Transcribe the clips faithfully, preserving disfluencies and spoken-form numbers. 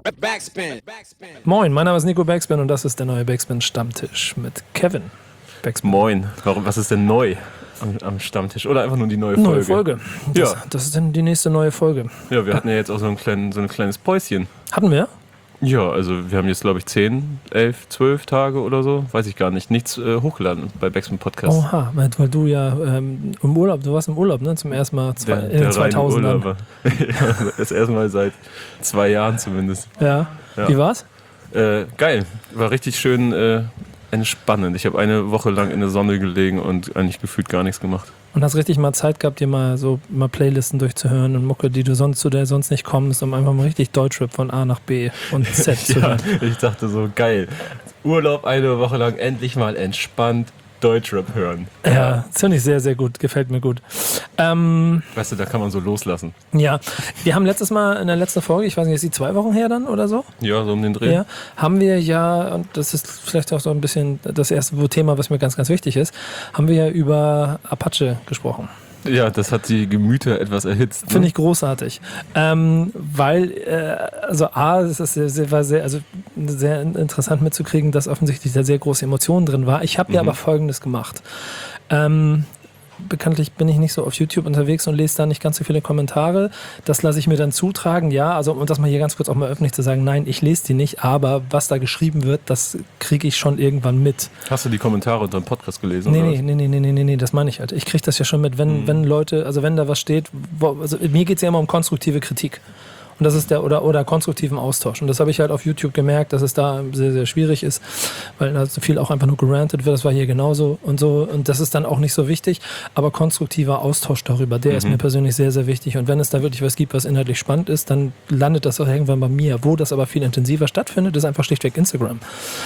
Backspin. Moin, mein Name ist Nico Backspin und das ist der neue Backspin-Stammtisch mit Kevin Backspin. Moin, warum, was ist denn neu am, am Stammtisch? Oder einfach nur die neue Folge? Neue Folge. Das, Ja. das ist dann die nächste neue Folge. Ja, wir hatten ja jetzt auch so ein, klein, so ein kleines Päuschen. Hatten wir? Ja, also wir haben jetzt, glaube ich, zehn, elf, zwölf Tage oder so, weiß ich gar nicht, nichts äh, hochgeladen bei Backspin Podcast. Oha, weil weil du ja ähm, im Urlaub, du warst im Urlaub, ne? Zum ersten Mal zwei, der, in den der zweitausendern. Urlauber. Ja, das erste Mal seit zwei Jahren zumindest. Ja. Ja. Wie war's? Äh, geil, war richtig schön äh, entspannend. Ich habe eine Woche lang in der Sonne gelegen und eigentlich gefühlt gar nichts gemacht. Und hast richtig mal Zeit gehabt, dir mal so mal Playlisten durchzuhören und Mucke, die du sonst zu der sonst nicht kommst, um einfach mal richtig Deutschrap von A nach B und Z zu Ja, hören. ich dachte so, geil. Urlaub eine Woche lang, endlich mal entspannt Deutschrap hören. Ja, das finde ich sehr, sehr gut. Gefällt mir gut. Ähm, Weißt du, da kann man so loslassen. ja, wir haben letztes Mal in der letzten Folge, ich weiß nicht, ist die zwei Wochen her dann oder so? Ja, so um den Dreh. Ja, haben wir ja, und das ist vielleicht auch so ein bisschen das erste Thema, was mir ganz, ganz wichtig ist, haben wir ja über Apache gesprochen. Ja, das hat die Gemüter etwas erhitzt. Ne? Finde ich großartig. Ähm, weil, äh, also A, es ist sehr, sehr, war sehr, also sehr interessant mitzukriegen, dass offensichtlich da sehr große Emotionen drin war. Ich habe ja Mhm. aber Folgendes gemacht. Ähm, bekanntlich bin ich nicht so auf YouTube unterwegs und lese da nicht ganz so viele Kommentare. Das lasse ich mir dann zutragen, ja. Also um das mal hier ganz kurz auch mal öffentlich zu sagen, nein, ich lese die nicht, aber was da geschrieben wird, das kriege ich schon irgendwann mit. Hast du die Kommentare unter dem Podcast gelesen? Nee, oder nee, was? nee, nee, nee, nee, nee, nee, das meine ich halt. Ich kriege das ja schon mit, wenn, Mhm. wenn Leute, also wenn da was steht, wo, also mir geht es ja immer um konstruktive Kritik. Und das ist der, oder, oder konstruktiven Austausch. Und das habe ich halt auf YouTube gemerkt, dass es da sehr, sehr schwierig ist, weil da so viel auch einfach nur gerantet wird. Das war hier genauso und so. Und das ist dann auch nicht so wichtig. Aber konstruktiver Austausch darüber, der Mhm. ist mir persönlich sehr, sehr wichtig. Und wenn es da wirklich was gibt, was inhaltlich spannend ist, dann landet das auch irgendwann bei mir. Wo das aber viel intensiver stattfindet, ist einfach schlichtweg Instagram.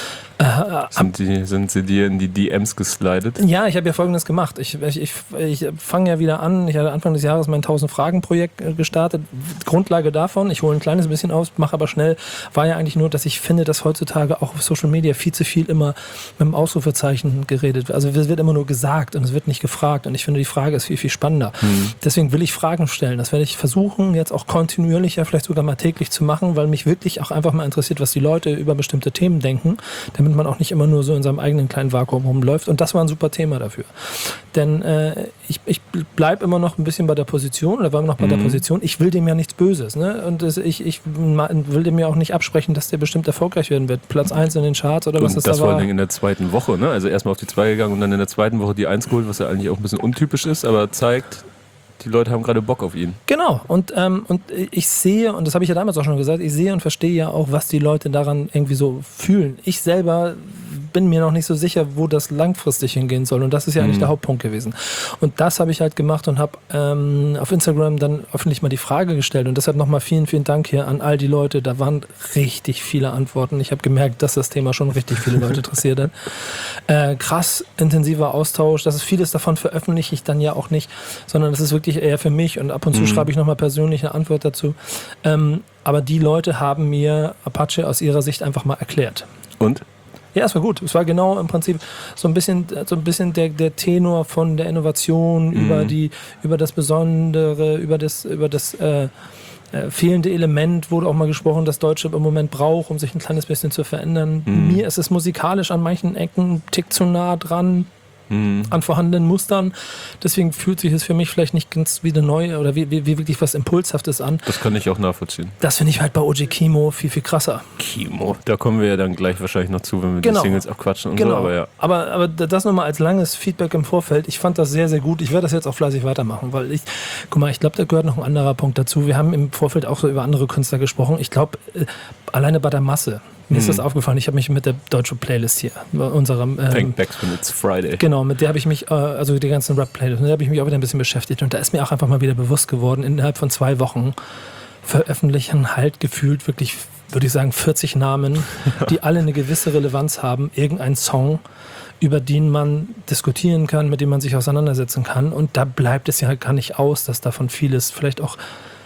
Sind, die, sind sie dir in die D Ms geslidet? Ja, ich habe ja Folgendes gemacht. Ich, ich, ich, ich fange ja wieder an. Ich hatte Anfang des Jahres mein tausend-Fragen-Projekt äh, gestartet. Grundlage davon, ich hole ein kleines bisschen aus, mache aber schnell, war ja eigentlich nur, dass ich finde, dass heutzutage auch auf Social Media viel zu viel immer mit einem Ausrufezeichen geredet wird. Also es wird immer nur gesagt und es wird nicht gefragt. Und ich finde, die Frage ist viel, viel spannender. Mhm. Deswegen will ich Fragen stellen. Das werde ich versuchen, jetzt auch kontinuierlicher, vielleicht sogar mal täglich zu machen, weil mich wirklich auch einfach mal interessiert, was die Leute über bestimmte Themen denken, damit man auch nicht immer nur so in seinem eigenen kleinen Vakuum rumläuft. Und das war ein super Thema dafür. Denn äh, ich, ich bleibe immer noch ein bisschen bei der Position, oder war immer noch bei Mhm. der Position, ich will dem ja nichts Böses. Ne? Und das, ich, ich will dem ja auch nicht absprechen, dass der bestimmt erfolgreich werden wird. Platz eins in den Charts oder was Und das, das da vor war. allen Dingen in der zweiten Woche, ne? Also erstmal auf die zwei gegangen und dann in der zweiten Woche die eins geholt, was ja eigentlich auch ein bisschen untypisch ist, aber zeigt, die Leute haben gerade Bock auf ihn. Genau, und, ähm, und ich sehe, und das habe ich ja damals auch schon gesagt, ich sehe und verstehe ja auch, was die Leute daran irgendwie so fühlen. Ich selber bin mir noch nicht so sicher, wo das langfristig hingehen soll. Und das ist ja eigentlich Mhm. der Hauptpunkt gewesen. Und das habe ich halt gemacht und habe ähm, auf Instagram dann öffentlich mal die Frage gestellt. Und deshalb nochmal vielen, vielen Dank hier an all die Leute. Da waren richtig viele Antworten. Ich habe gemerkt, dass das Thema schon richtig viele Leute interessiert hat. Äh, krass intensiver Austausch. Das ist vieles davon veröffentliche ich dann ja auch nicht, sondern das ist wirklich eher für mich. Und ab und zu Mhm. schreibe ich nochmal persönlich eine Antwort dazu. Ähm, aber die Leute haben mir Apache aus ihrer Sicht einfach mal erklärt. Und? Ja, es war gut. Es war genau im Prinzip so ein bisschen, so ein bisschen der, der Tenor von der Innovation Mhm. über die, über das Besondere, über das, über das äh, äh, fehlende Element wurde auch mal gesprochen, das Deutschrap im Moment braucht, um sich ein kleines bisschen zu verändern. Mhm. Mir ist es musikalisch an manchen Ecken einen Tick zu nah dran Mhm. an vorhandenen Mustern. Deswegen fühlt sich es für mich vielleicht nicht ganz wie eine neue oder wie, wie, wie wirklich was Impulshaftes an. Das kann ich auch nachvollziehen. Das finde ich halt bei O G Kimo viel, viel krasser. Kimo. Da kommen wir ja dann gleich wahrscheinlich noch zu, wenn wir Genau. die Singles abquatschen und Genau. so, aber ja. aber, aber das nochmal als langes Feedback im Vorfeld. Ich fand das sehr, sehr gut. Ich werde das jetzt auch fleißig weitermachen, weil ich, guck mal, ich glaube, da gehört noch ein anderer Punkt dazu. Wir haben im Vorfeld auch so über andere Künstler gesprochen. Ich glaube, äh, alleine bei der Masse. Mir ist Mhm. das aufgefallen. Ich habe mich mit der deutschen Playlist hier, bei unserem, ähm, Thank Backspin, it's Friday. genau, mit der habe ich mich, äh, also die ganzen Rap-Playlist, mit der habe ich mich auch wieder ein bisschen beschäftigt. Und da ist mir auch einfach mal wieder bewusst geworden, innerhalb von zwei Wochen veröffentlichen halt gefühlt wirklich, würde ich sagen, vierzig Namen, die alle eine gewisse Relevanz haben, irgendein Song, über den man diskutieren kann, mit dem man sich auseinandersetzen kann. Und da bleibt es ja halt gar nicht aus, dass davon vieles vielleicht auch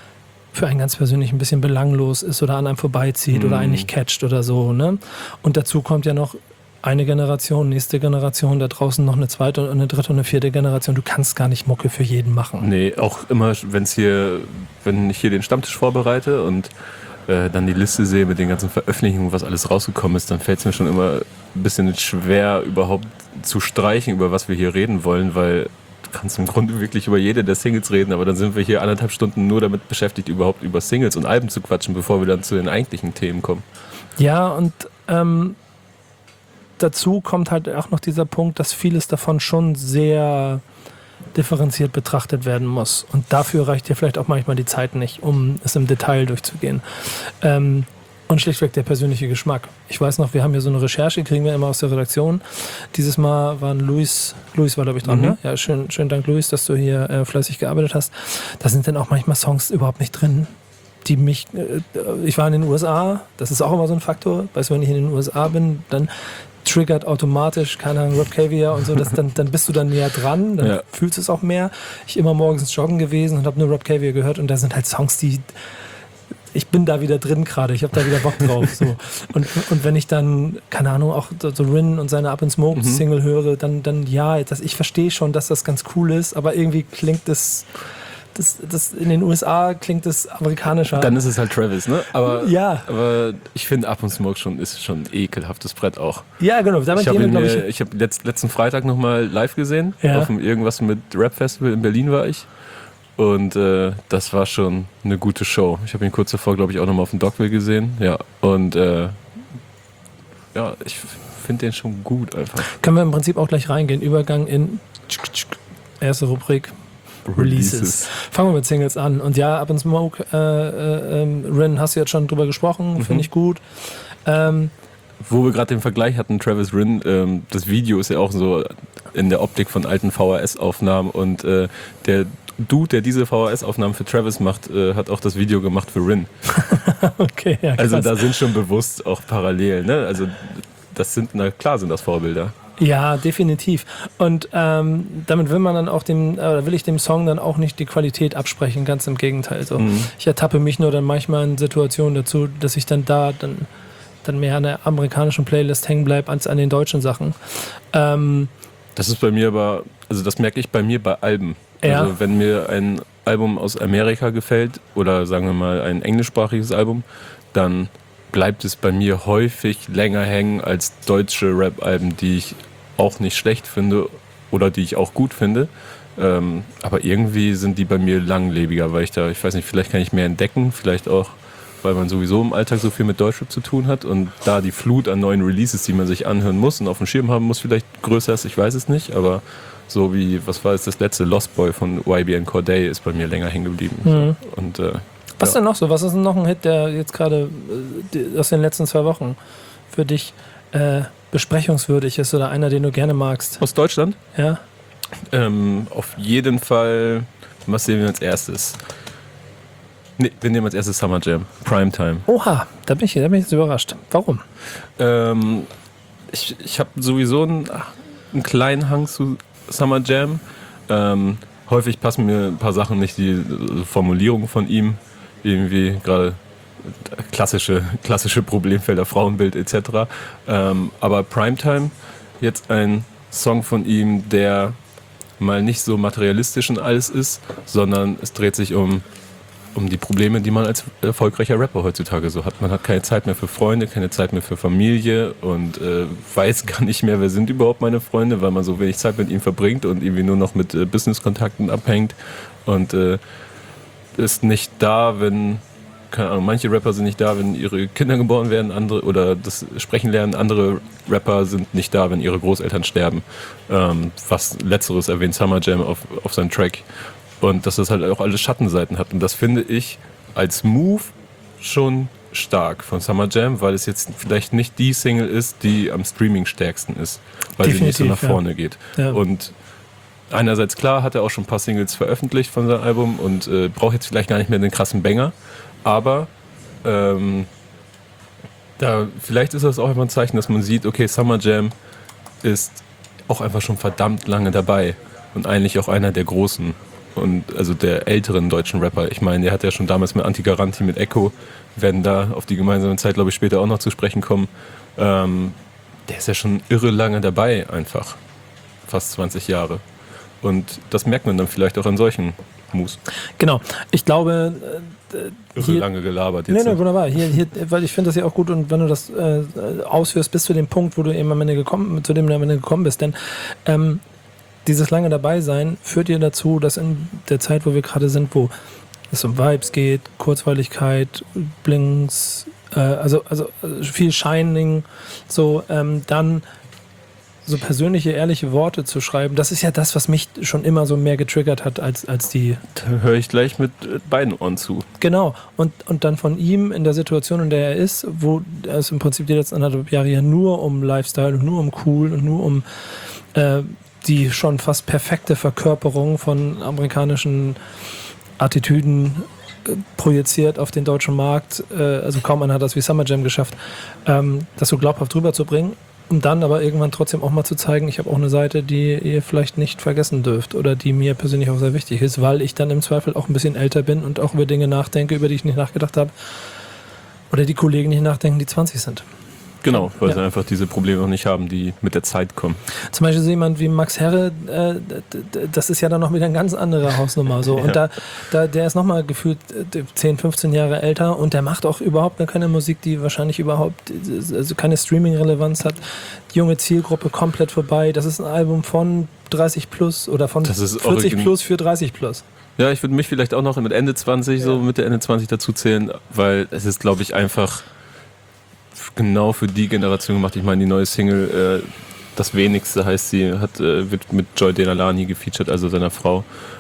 für einen ganz persönlich ein bisschen belanglos ist oder an einem vorbeizieht Mhm. oder einen nicht catcht oder so. Ne? Und dazu kommt ja noch eine Generation, nächste Generation, da draußen noch eine zweite und eine dritte und eine vierte Generation. Du kannst gar nicht Mucke für jeden machen. Nee, auch immer, wenn es hier, wenn ich hier den Stammtisch vorbereite und äh, dann die Liste sehe mit den ganzen Veröffentlichungen, was alles rausgekommen ist, dann fällt es mir schon immer ein bisschen schwer, überhaupt zu streichen, über was wir hier reden wollen, weil du kannst im Grunde wirklich über jede der Singles reden, aber dann sind wir hier anderthalb Stunden nur damit beschäftigt, überhaupt über Singles und Alben zu quatschen, bevor wir dann zu den eigentlichen Themen kommen. Ja, und ähm, dazu kommt halt auch noch dieser Punkt, dass vieles davon schon sehr differenziert betrachtet werden muss. Und dafür reicht dir vielleicht auch manchmal die Zeit nicht, um es im Detail durchzugehen. Ähm, und schlichtweg der persönliche Geschmack. Ich weiß noch, wir haben hier so eine Recherche, kriegen wir immer aus der Redaktion. Dieses Mal waren Luis, Luis war glaube ich dran, mhm. ne? Ja, schön, schönen Dank Luis, dass du hier äh, fleißig gearbeitet hast. Da sind dann auch manchmal Songs überhaupt nicht drin, die mich, äh, ich war in den U S A, das ist auch immer so ein Faktor, weißt du, wenn ich in den U S A bin, dann triggert automatisch, keine Ahnung, Rob Caviar und so, das, dann, dann bist du dann näher dran, dann ja. fühlst du es auch mehr. Ich immer morgens joggen gewesen und habe nur Rob Caviar gehört und da sind halt Songs, die, ich bin da wieder drin gerade, ich habe da wieder Bock drauf. So. Und, und wenn ich dann, keine Ahnung, auch so Rin und seine Up in Smoke mhm. Single höre, dann, dann ja, das, ich verstehe schon, dass das ganz cool ist, aber irgendwie klingt das... Das, das in den U S A klingt das amerikanischer. Dann ist es halt Travis, ne? Aber, ja. aber ich finde Up in Smoke schon ist schon ein ekelhaftes Brett auch. Ja, genau. Damit ich habe ihn, ich, ich hab letzt, letzten Freitag nochmal live gesehen. Ja. Auf dem irgendwas mit Rap Festival in Berlin war ich. Und äh, das war schon eine gute Show. Ich habe ihn kurz davor, glaube ich, auch nochmal auf dem Dogville gesehen. Ja. Und äh, ja, ich finde den schon gut einfach. Können wir im Prinzip auch gleich reingehen. Übergang in erste Rubrik. Releases. Releases. Fangen wir mit Singles an. Und ja, Up in Smoke, äh, äh, äh, Rin, hast du jetzt schon drüber gesprochen, mhm. finde ich gut. Ähm, Wo wir gerade den Vergleich hatten, Travis Rin, ähm, das Video ist ja auch so in der Optik von alten V H S-Aufnahmen und äh, der Dude, der diese V H S-Aufnahmen für Travis macht, äh, hat auch das Video gemacht für Rin. Okay, ja, krass. Also da sind schon bewusst auch Parallelen, ne? Also das sind, na klar sind das Vorbilder. Ja, definitiv. Und ähm, damit will man dann auch dem, oder will ich dem Song dann auch nicht die Qualität absprechen, ganz im Gegenteil. So. Mhm. Ich ertappe mich nur dann manchmal in Situationen dazu, dass ich dann da dann, dann mehr an der amerikanischen Playlist hängen bleibe als an den deutschen Sachen. Ähm, das ist bei mir aber, also das merke ich bei mir bei Alben. Ja. Also wenn mir ein Album aus Amerika gefällt oder sagen wir mal ein englischsprachiges Album, dann bleibt es bei mir häufig länger hängen als deutsche Rap-Alben, die ich auch nicht schlecht finde oder die ich auch gut finde. Ähm, aber irgendwie sind die bei mir langlebiger, weil ich da, ich weiß nicht, vielleicht kann ich mehr entdecken, vielleicht auch, weil man sowieso im Alltag so viel mit Deutschrap zu tun hat und da die Flut an neuen Releases, die man sich anhören muss und auf dem Schirm haben muss, vielleicht größer ist, ich weiß es nicht, aber so wie, was war jetzt das letzte, Lost Boy von Y B N Cordae ist bei mir länger hängen geblieben. Mhm. Und äh, Was ja. denn noch so? Was ist denn noch ein Hit, der jetzt gerade äh, aus den letzten zwei Wochen für dich äh, besprechungswürdig ist oder einer, den du gerne magst? Aus Deutschland? Ja. Ähm, auf jeden Fall, was sehen wir als erstes? Nee, wir nehmen als erstes Summer Jam, Primetime. Oha, da bin ich, da bin ich jetzt überrascht. Warum? Ähm, ich ich habe sowieso einen, einen kleinen Hang zu Summer Jam. Ähm, häufig passen mir ein paar Sachen nicht, die also Formulierungen von ihm, irgendwie gerade klassische, klassische Problemfelder, Frauenbild et cetera. Ähm, aber Primetime, jetzt ein Song von ihm, der mal nicht so materialistisch und alles ist, sondern es dreht sich um, um die Probleme, die man als erfolgreicher Rapper heutzutage so hat. Man hat keine Zeit mehr für Freunde, keine Zeit mehr für Familie und äh, weiß gar nicht mehr, wer sind überhaupt meine Freunde, weil man so wenig Zeit mit ihnen verbringt und irgendwie nur noch mit äh, Business-Kontakten abhängt und äh, ist nicht da, wenn, keine Ahnung, manche Rapper sind nicht da, wenn ihre Kinder geboren werden, andere oder das Sprechen lernen, andere Rapper sind nicht da, wenn ihre Großeltern sterben. Ähm, was Letzteres erwähnt Summer Jam auf, auf seinem Track. Und dass das halt auch alle Schattenseiten hat. Und das finde ich als Move schon stark von Summer Jam, weil es jetzt vielleicht nicht die Single ist, die am Streaming stärksten ist, weil Definitiv, sie nicht so nach vorne ja. geht. Ja. Und einerseits klar, hat er auch schon ein paar Singles veröffentlicht von seinem Album und äh, braucht jetzt vielleicht gar nicht mehr den krassen Banger, aber ähm, da, vielleicht ist das auch immer ein Zeichen, dass man sieht, okay, Summer Jam ist auch einfach schon verdammt lange dabei und eigentlich auch einer der großen und also der älteren deutschen Rapper. Ich meine, der hat ja schon damals mit Anti-Garanti, mit Echo, werden da auf die gemeinsame Zeit, glaube ich, später auch noch zu sprechen kommen. Ähm, der ist ja schon irre lange dabei einfach. Fast zwanzig Jahre. Und das merkt man dann vielleicht auch an solchen Moves. Genau. Ich glaube, hier, lange gelabert jetzt. jetzt. Nee, nee, wunderbar. Hier, hier, weil ich finde das ja auch gut und wenn du das äh, ausführst bis zu dem Punkt, wo du eben am Ende gekommen, zu dem du am Ende gekommen bist, denn ähm, dieses lange dabei sein führt dir dazu, dass in der Zeit, wo wir gerade sind, wo es um Vibes geht, Kurzweiligkeit, Blinks, äh, also, also viel Shining, so ähm, dann so persönliche, ehrliche Worte zu schreiben, das ist ja das, was mich schon immer so mehr getriggert hat als, als die... Da höre ich gleich mit beiden Ohren zu. Genau. Und, und dann von ihm in der Situation, in der er ist, wo es im Prinzip die letzten anderthalb Jahre ja nur um Lifestyle und nur um cool und nur um äh, die schon fast perfekte Verkörperung von amerikanischen Attitüden äh, projiziert auf den deutschen Markt. Äh, also kaum einer hat das wie Summer Jam geschafft, ähm, das so glaubhaft rüberzubringen. Um dann aber irgendwann trotzdem auch mal zu zeigen, ich habe auch eine Seite, die ihr vielleicht nicht vergessen dürft oder die mir persönlich auch sehr wichtig ist, weil ich dann im Zweifel auch ein bisschen älter bin und auch über Dinge nachdenke, über die ich nicht nachgedacht habe oder die Kollegen nicht nachdenken, die zwanzig sind. Genau, weil ja. sie einfach diese Probleme noch nicht haben, die mit der Zeit kommen. Zum Beispiel so jemand wie Max Herre, äh, das ist ja dann noch wieder eine ganz andere Hausnummer. So. Und ja. da, da, der ist nochmal gefühlt zehn, fünfzehn Jahre älter und der macht auch überhaupt keine Musik, die wahrscheinlich überhaupt also keine Streaming-Relevanz hat. Die junge Zielgruppe komplett vorbei. Das ist ein Album von dreißig plus oder von vierzig plus für dreißig plus. Ja, ich würde mich vielleicht auch noch mit Ende zwanzig, ja. so Mitte Ende zwanzig dazu zählen, weil es ist, glaube ich, einfach genau für die Generation gemacht. Ich meine, die neue Single, äh, das wenigste heißt sie, hat, äh, wird mit Joy Delalani gefeatured, also seiner Frau.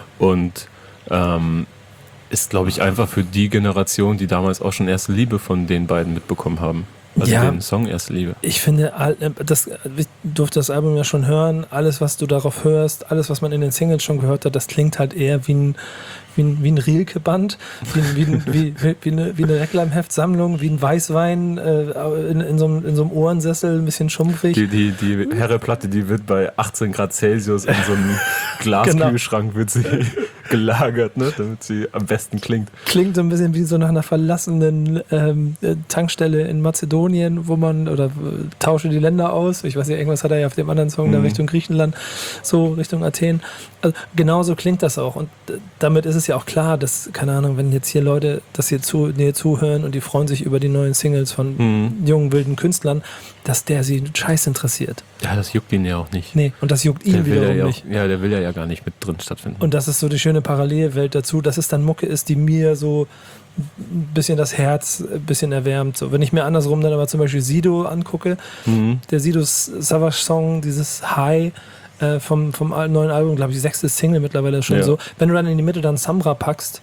Und ähm, ist, glaube ich, einfach für die Generation, die damals auch schon Erste Liebe von den beiden mitbekommen haben. Also ja, den Song Erste Liebe. Ich finde, das, ich durfte das Album ja schon hören, alles, was du darauf hörst, alles, was man in den Singles schon gehört hat, das klingt halt eher wie ein, wie ein, wie ein Rilke-Band, wie, wie, wie, wie, eine, wie eine Reklamheftsammlung, wie ein Weißwein äh, in, in, so einem, in so einem Ohrensessel, ein bisschen schumpfig. Die, die, die Herreplatte, die wird bei achtzehn Grad Celsius in so einem Glaskühlschrank genau. wird sie gelagert, ne, damit sie am besten klingt. Klingt so ein bisschen wie so nach einer verlassenen ähm, Tankstelle in Mazedonien, wo man, oder äh, tausche die Länder aus, ich weiß nicht, irgendwas hat er ja auf dem anderen Song, mhm. da Richtung Griechenland, so Richtung Athen. Also, genauso klingt das auch und äh, damit ist es ja auch klar, dass, keine Ahnung, wenn jetzt hier Leute das hier, zu, hier zuhören und die freuen sich über die neuen Singles von mhm. jungen, wilden Künstlern, dass der sie scheiß interessiert. Ja, das juckt ihn ja auch nicht. Nee, und das juckt ihn wiederum ja nicht. Auch, ja, der will ja, ja gar nicht mit drin stattfinden. Und das ist so die schöne Parallelwelt dazu, dass es dann Mucke ist, die mir so ein bisschen das Herz ein bisschen erwärmt. So, wenn ich mir andersrum dann aber zum Beispiel Sido angucke, mhm. der Sido Savage Song, dieses High äh, vom, vom neuen Album, glaube ich, die sechste Single mittlerweile schon ja. so. Wenn du dann in die Mitte dann Samra packst.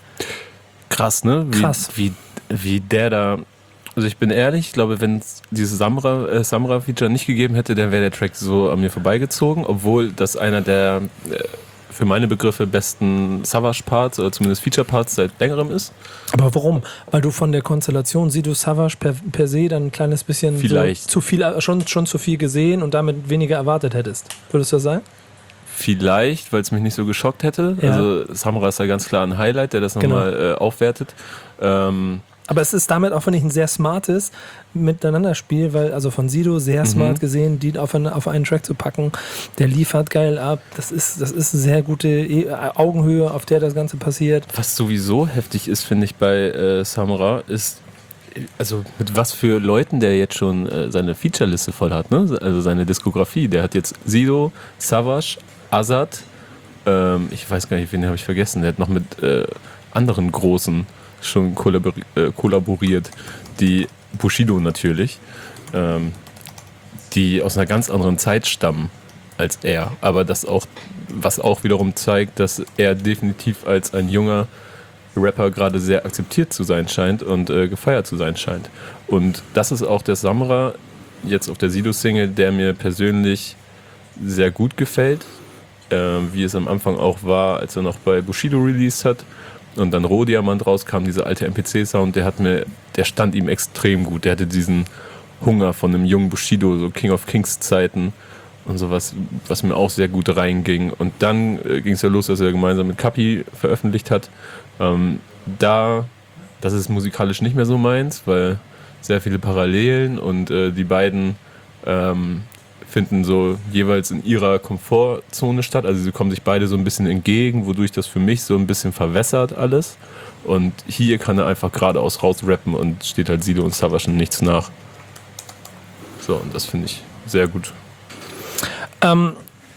Krass, ne? Wie, Krass. Wie, wie der da... Also ich bin ehrlich, ich glaube, wenn es dieses Samra, äh, Samra-Feature nicht gegeben hätte, dann wäre der Track so an mir vorbeigezogen, obwohl das einer der äh, für meine Begriffe besten Savage-Parts oder zumindest Feature-Parts seit längerem ist. Aber warum? Weil du von der Konstellation Sido Savage per, per se dann ein kleines bisschen Vielleicht. So zu viel, schon, schon zu viel gesehen und damit weniger erwartet hättest. Würdest du das sagen? Vielleicht, weil es mich nicht so geschockt hätte. Ja. Also Samra ist ja ganz klar ein Highlight, der das nochmal genau. äh, aufwertet. Ähm, Aber es ist damit auch, finde ich, ein sehr smartes Miteinanderspiel, weil also von Sido sehr smart mhm. gesehen, die auf, eine, auf einen Track zu packen, der liefert geil ab. Das ist, das ist eine sehr gute e- Augenhöhe, auf der das Ganze passiert. Was sowieso heftig ist, finde ich, bei äh, Samra, ist, also mit was für Leuten der jetzt schon äh, seine Featureliste voll hat, ne? Also seine Diskografie. Der hat jetzt Sido, Savage, Azad, ähm, ich weiß gar nicht, wen habe ich vergessen, der hat noch mit äh, anderen großen schon kollabori- äh, kollaboriert, die Bushido natürlich, ähm, die aus einer ganz anderen Zeit stammen als er, aber das auch, was auch wiederum zeigt, dass er definitiv als ein junger Rapper gerade sehr akzeptiert zu sein scheint und äh, gefeiert zu sein scheint. Und das ist auch der Samra jetzt auf der Sido-Single, der mir persönlich sehr gut gefällt, äh, wie es am Anfang auch war, als er noch bei Bushido released hat. Und dann Rohdiamant rauskam, dieser alte M P C-Sound, der hat mir, der stand ihm extrem gut. Der hatte diesen Hunger von einem jungen Bushido, so King of Kings Zeiten und sowas, was mir auch sehr gut reinging. Und dann äh, ging es ja los, dass er gemeinsam mit Kapi veröffentlicht hat. Ähm, da, das ist musikalisch nicht mehr so meins, weil sehr viele Parallelen und äh, die beiden ähm, finden so jeweils in ihrer Komfortzone statt. Also sie kommen sich beide so ein bisschen entgegen, wodurch das für mich so ein bisschen verwässert alles. Und hier kann er einfach geradeaus rausrappen und steht halt Sido und Savage nichts nach. So, und das finde ich sehr gut. Ähm,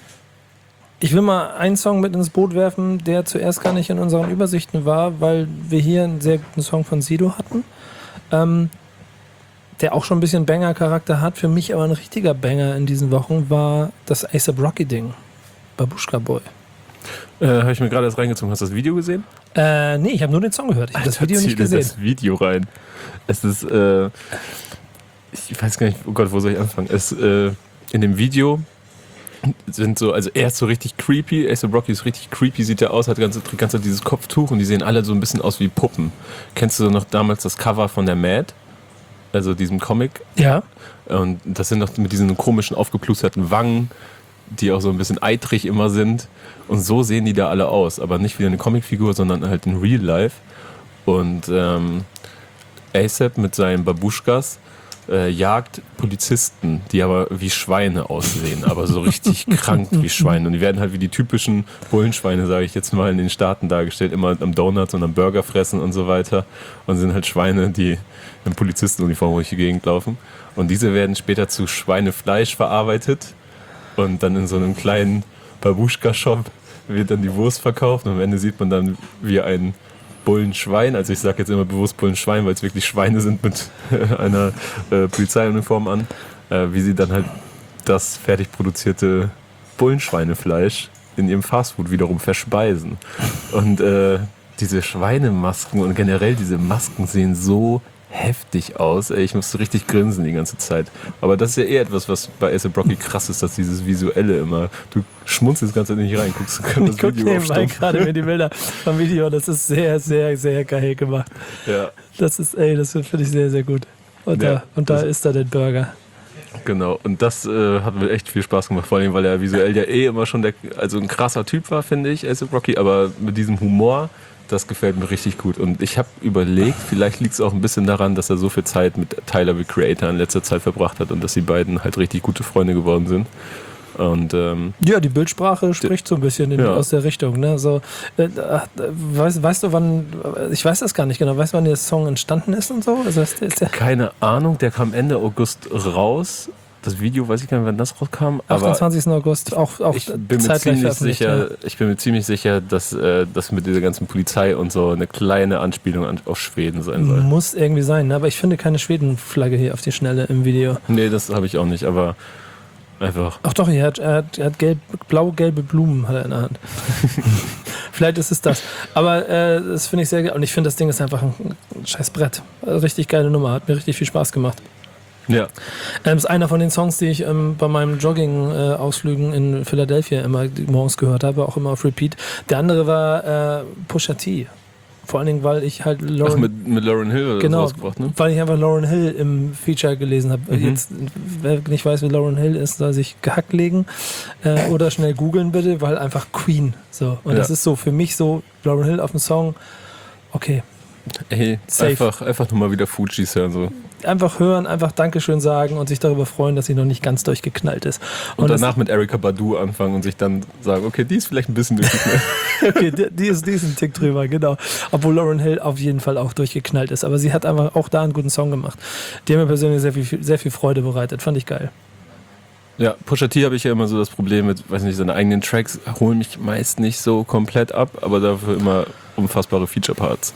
ich will mal einen Song mit ins Boot werfen, der zuerst gar nicht in unseren Übersichten war, weil wir hier einen sehr guten Song von Sido hatten. Ähm, der auch schon ein bisschen Banger-Charakter hat. Für mich aber ein richtiger Banger in diesen Wochen war das A$AP Rocky-Ding. Babushka Boy. Äh, habe ich mir gerade erst reingezogen. Hast du das Video gesehen? Äh, nee, ich habe nur den Song gehört. Ich habe das Video nicht gesehen. das Video rein. Es ist, äh, ich weiß gar nicht, oh Gott, wo soll ich anfangen? Es, äh, in dem Video sind so, also er ist so richtig creepy, A$AP Rocky ist richtig creepy, sieht er aus, hat ganz, ganz dieses Kopftuch und die sehen alle so ein bisschen aus wie Puppen. Kennst du noch damals das Cover von der Mad? Also diesem Comic. Ja. Und das sind noch mit diesen komischen aufgeplusterten Wangen, die auch so ein bisschen eitrig immer sind. Und so sehen die da alle aus. Aber nicht wie eine Comicfigur, sondern halt in Real Life. Und ähm, A$AP mit seinen Babuschkas äh, jagt Polizisten, die aber wie Schweine aussehen. Aber so richtig krank wie Schweine. Und die werden halt wie die typischen Bullenschweine, sage ich jetzt mal, in den Staaten dargestellt. Immer am Donuts und am Burger fressen und so weiter. Und sind halt Schweine, die in Polizistenuniform durch die Gegend laufen. Und diese werden später zu Schweinefleisch verarbeitet und dann in so einem kleinen Babuschka-Shop wird dann die Wurst verkauft und am Ende sieht man dann wie ein Bullenschwein, also ich sage jetzt immer bewusst Bullenschwein, weil es wirklich Schweine sind mit einer äh, Polizeiuniform an, äh, wie sie dann halt das fertig produzierte Bullenschweinefleisch in ihrem Fastfood wiederum verspeisen. Und äh, diese Schweinemasken und generell diese Masken sehen so heftig aus. Ey, ich musste richtig grinsen die ganze Zeit. Aber das ist ja eh etwas, was bei A$AP Rocky krass ist, dass dieses Visuelle immer, du schmunzelst ganz nicht rein, guckst das ich guck Video nebenbei gerade mir die Bilder vom Video, das ist sehr, sehr, sehr geil gemacht. Ja. Das ist, ey, das finde ich sehr, sehr gut. Und ja, da, und da ist da der Burger. Genau, und das äh, hat mir echt viel Spaß gemacht, vor allem, weil er visuell ja eh immer schon der, also ein krasser Typ war, finde ich, A$AP Rocky, aber mit diesem Humor, das gefällt mir richtig gut. Und ich habe überlegt, vielleicht liegt es auch ein bisschen daran, dass er so viel Zeit mit Tyler, the Creator, in letzter Zeit verbracht hat und dass die beiden halt richtig gute Freunde geworden sind. Und, ähm, ja, die Bildsprache spricht so ein bisschen in, ja. aus der Richtung. Ne? So, äh, weißt, weißt du, wann, ich weiß das gar nicht genau, weißt du, wann der Song entstanden ist und so? Also ist der, ist der Keine Ahnung, der kam Ende August raus. Das Video, weiß ich gar nicht, wann das rauskam. achtundzwanzigsten August, auch, auch ich bin mir ziemlich sicher, ja. Ich bin mir ziemlich sicher, dass äh, das mit dieser ganzen Polizei und so eine kleine Anspielung an, auf Schweden sein soll. Muss irgendwie sein, ne? Aber ich finde keine Schwedenflagge hier auf die Schnelle im Video. Nee, das habe ich auch nicht, aber einfach. Ach doch, er hat, er hat, er hat gelb, blau-gelbe Blumen hat er in der Hand. Vielleicht ist es das. Aber äh, das finde ich sehr geil. Und ich finde, das Ding ist einfach ein, ein scheiß Brett. Also richtig geile Nummer, hat mir richtig viel Spaß gemacht. Ja. Das ist einer von den Songs, die ich ähm, bei meinen Jogging-Ausflügen äh, in Philadelphia immer morgens gehört habe, auch immer auf Repeat. Der andere war äh, Pusha T. Vor allen Dingen, weil ich halt Lauryn... Ach, mit, mit Lauryn Hill genau, rausgebracht, ne? Weil ich einfach Lauryn Hill im Feature gelesen habe. Mhm. Jetzt, wer nicht weiß, wie Lauryn Hill ist, soll sich gehackt legen äh, oder schnell googeln bitte, weil einfach Queen. So. Und ja. das ist so für mich so, Lauryn Hill auf dem Song, okay. Ey, Safe. einfach, einfach nur mal wieder Fujis hören. So. Einfach hören, einfach Dankeschön sagen und sich darüber freuen, dass sie noch nicht ganz durchgeknallt ist. Und, und danach mit Erykah Badu anfangen und sich dann sagen, okay, die ist vielleicht ein bisschen durchgeknallt. okay, die, die, ist, die ist ein Tick drüber, genau. Obwohl Lauryn Hill auf jeden Fall auch durchgeknallt ist. Aber sie hat einfach auch da einen guten Song gemacht. Die haben mir persönlich sehr viel, sehr viel Freude bereitet. Fand ich geil. Ja, Pusha T habe ich ja immer so das Problem mit, weiß nicht, seine eigenen Tracks holen mich meist nicht so komplett ab, aber dafür immer unfassbare Feature-Parts.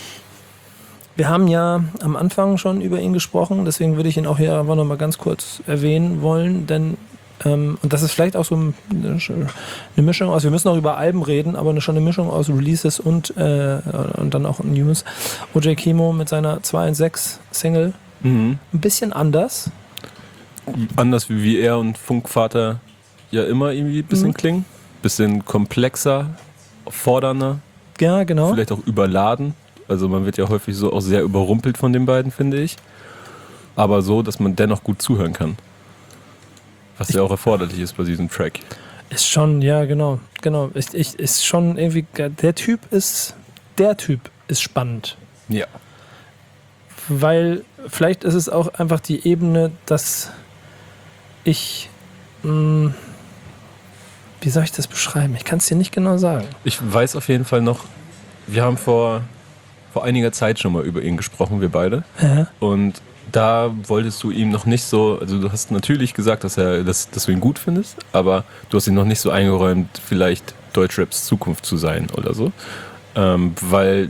Wir haben ja am Anfang schon über ihn gesprochen, deswegen würde ich ihn auch hier einfach nochmal ganz kurz erwähnen wollen, denn, ähm, und das ist vielleicht auch so eine Mischung aus, wir müssen auch über Alben reden, aber schon eine Mischung aus Releases und, äh, und dann auch News. O J Kimo mit seiner zwei eins sechs Single, mhm. ein bisschen anders. Anders wie, wie er und Funkvater ja immer irgendwie ein bisschen mhm. klingen, bisschen komplexer, fordernder, ja, genau. Vielleicht auch überladen. Also man wird ja häufig so auch sehr überrumpelt von den beiden, finde ich. Aber so, dass man dennoch gut zuhören kann. Was ich ja auch erforderlich ist bei diesem Track. Ist schon, ja genau, genau. Ich, ich, ist schon irgendwie, der Typ ist, der Typ ist spannend. Ja. Weil vielleicht ist es auch einfach die Ebene, dass ich mh, wie soll ich das beschreiben? Ich kann es dir nicht genau sagen. Ich weiß auf jeden Fall noch, wir haben vor, vor einiger Zeit schon mal über ihn gesprochen, wir beide. Ja. Und da wolltest du ihm noch nicht so, also du hast natürlich gesagt, dass, er, dass, dass du ihn gut findest, aber du hast ihn noch nicht so eingeräumt, vielleicht Deutschraps Zukunft zu sein oder so. Ähm, weil,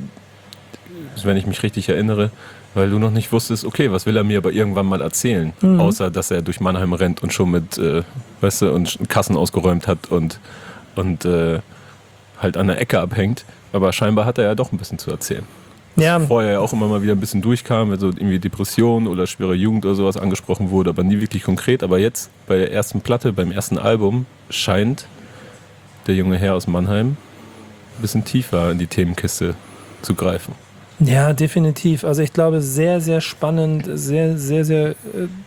wenn ich mich richtig erinnere, weil du noch nicht wusstest, okay, was will er mir aber irgendwann mal erzählen? Mhm. Außer, dass er durch Mannheim rennt und schon mit, äh, weißt du, und Kassen ausgeräumt hat und, und äh, halt an der Ecke abhängt. Aber scheinbar hat er ja doch ein bisschen zu erzählen. Was ja. vorher ja auch immer mal wieder ein bisschen durchkam, wenn so irgendwie Depression oder schwere Jugend oder sowas angesprochen wurde, aber nie wirklich konkret. Aber jetzt bei der ersten Platte, beim ersten Album, scheint der junge Herr aus Mannheim ein bisschen tiefer in die Themenkiste zu greifen. Ja, definitiv. Also ich glaube, sehr, sehr spannend, sehr, sehr, sehr äh,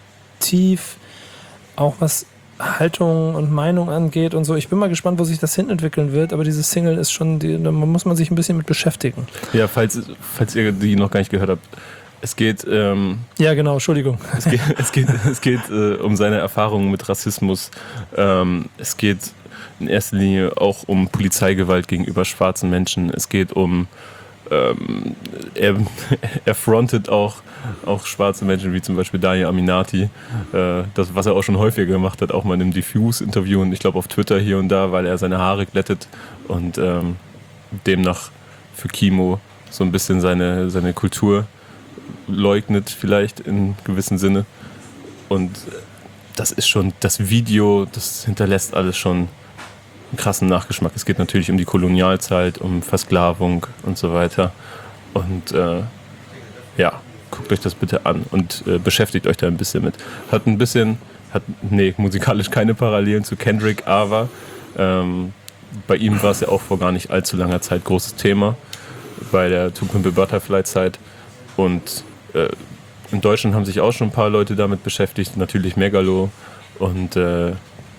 tief, auch was Haltung und Meinung angeht und so. Ich bin mal gespannt, wo sich das hin entwickeln wird, aber diese Single ist schon, die, da muss man sich ein bisschen mit beschäftigen. Ja, falls, falls ihr die noch gar nicht gehört habt, es geht... Ähm, ja, genau, Entschuldigung. Es geht, es geht, es geht äh, um seine Erfahrungen mit Rassismus. Ähm, es geht in erster Linie auch um Polizeigewalt gegenüber schwarzen Menschen. Es geht um... Ähm, er, er frontet auch, auch schwarze Menschen, wie zum Beispiel Daniel Aminati, äh, das, was er auch schon häufiger gemacht hat, auch mal in einem Diffuse-Interview und ich glaube auf Twitter hier und da, weil er seine Haare glättet und ähm, demnach für Kimo so ein bisschen seine, seine Kultur leugnet, vielleicht in gewissem Sinne. Und das ist schon, das Video, das hinterlässt alles schon einen krassen Nachgeschmack. Es geht natürlich um die Kolonialzeit, um Versklavung und so weiter. Und äh, ja, guckt euch das bitte an und äh, beschäftigt euch da ein bisschen mit. Hat ein bisschen, hat, nee, musikalisch keine Parallelen zu Kendrick, aber ähm, bei ihm war es ja auch vor gar nicht allzu langer Zeit großes Thema, bei der To Pimp a Butterfly Zeit. Und äh, in Deutschland haben sich auch schon ein paar Leute damit beschäftigt, natürlich Megalo und äh,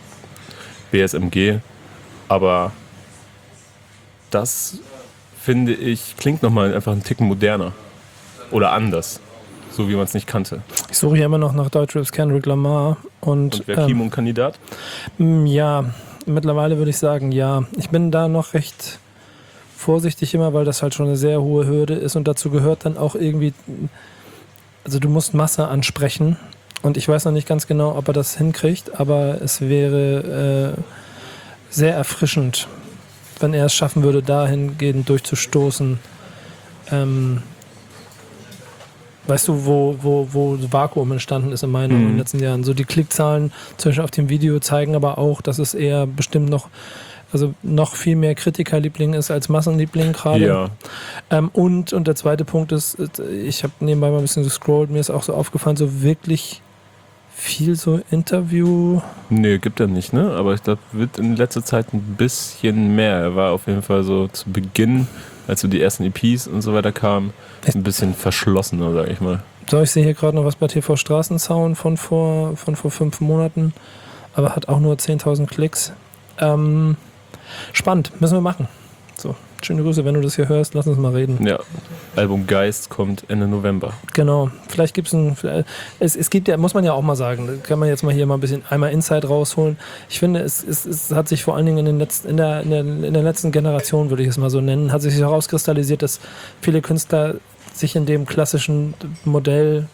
B S M G. Aber das, finde ich, klingt nochmal einfach einen Ticken moderner. Oder anders. So wie man es nicht kannte. Ich suche ja immer noch nach Deutschraps Kendrick Lamar. Und, und wäre Kimo ein Kandidat? Ja, mittlerweile würde ich sagen, ja. Ich bin da noch recht vorsichtig immer, weil das halt schon eine sehr hohe Hürde ist. Und dazu gehört dann auch irgendwie, also du musst Masse ansprechen. Und ich weiß noch nicht ganz genau, ob er das hinkriegt, aber es wäre... Äh, sehr erfrischend, wenn er es schaffen würde, dahingehend durchzustoßen. Ähm, weißt du, wo, wo, wo Vakuum entstanden ist in meinen mhm. in den letzten Jahren. So die Klickzahlen zum Beispiel auf dem Video zeigen aber auch, dass es eher bestimmt noch, also noch viel mehr Kritikerliebling ist als Massenliebling gerade. Ja. Ähm, und, und der zweite Punkt ist, ich habe nebenbei mal ein bisschen gescrollt, mir ist auch so aufgefallen, so wirklich viel so Interview... Nee, gibt er nicht, ne? Aber ich glaube, wird in letzter Zeit ein bisschen mehr. Er war auf jeden Fall so zu Beginn, als so die ersten E Ps und so weiter kamen, ein bisschen verschlossener, sag ich mal. So, ich sehe hier gerade noch was bei T V Straßensound von vor, von vor fünf Monaten, aber hat auch nur zehntausend Klicks. Ähm, spannend, müssen wir machen. So, schöne Grüße, wenn du das hier hörst, lass uns mal reden. Ja, Album Geist kommt Ende November. Genau, vielleicht gibt es ein, es, es gibt ja, muss man ja auch mal sagen, kann man jetzt mal hier mal ein bisschen einmal Insight rausholen. Ich finde, es, es, es hat sich vor allen Dingen in, den letzten, in, der, in, der, in der letzten Generation, würde ich es mal so nennen, hat sich herauskristallisiert, dass viele Künstler sich in dem klassischen Modell,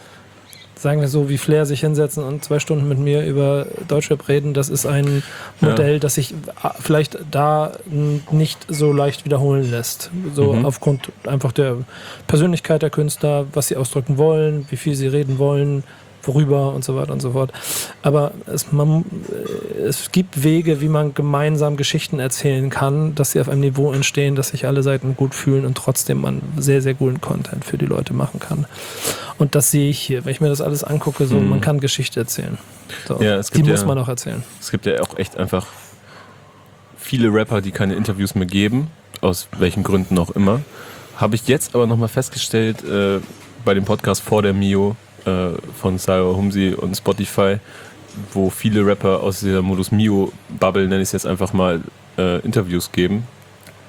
sagen wir so, wie Flair sich hinsetzen und zwei Stunden mit mir über Deutschrap reden, das ist ein Modell, ja. das sich vielleicht da nicht so leicht wiederholen lässt. So mhm. aufgrund einfach der Persönlichkeit der Künstler, was sie ausdrücken wollen, wie viel sie reden wollen, worüber und so weiter und so fort. Aber es, man, es gibt Wege, wie man gemeinsam Geschichten erzählen kann, dass sie auf einem Niveau entstehen, dass sich alle Seiten gut fühlen und trotzdem man sehr, sehr guten Content für die Leute machen kann. Und das sehe ich hier. Wenn ich mir das alles angucke, so, mhm. man kann Geschichte erzählen. So, ja, es die gibt muss ja, man auch erzählen. Es gibt ja auch echt einfach viele Rapper, die keine Interviews mehr geben, aus welchen Gründen auch immer. Habe ich jetzt aber nochmal festgestellt, äh, bei dem Podcast vor der Mio, von Sayo Humsi und Spotify, wo viele Rapper aus dieser Modus Mio Bubble, nenne ich es jetzt einfach mal, äh, Interviews geben.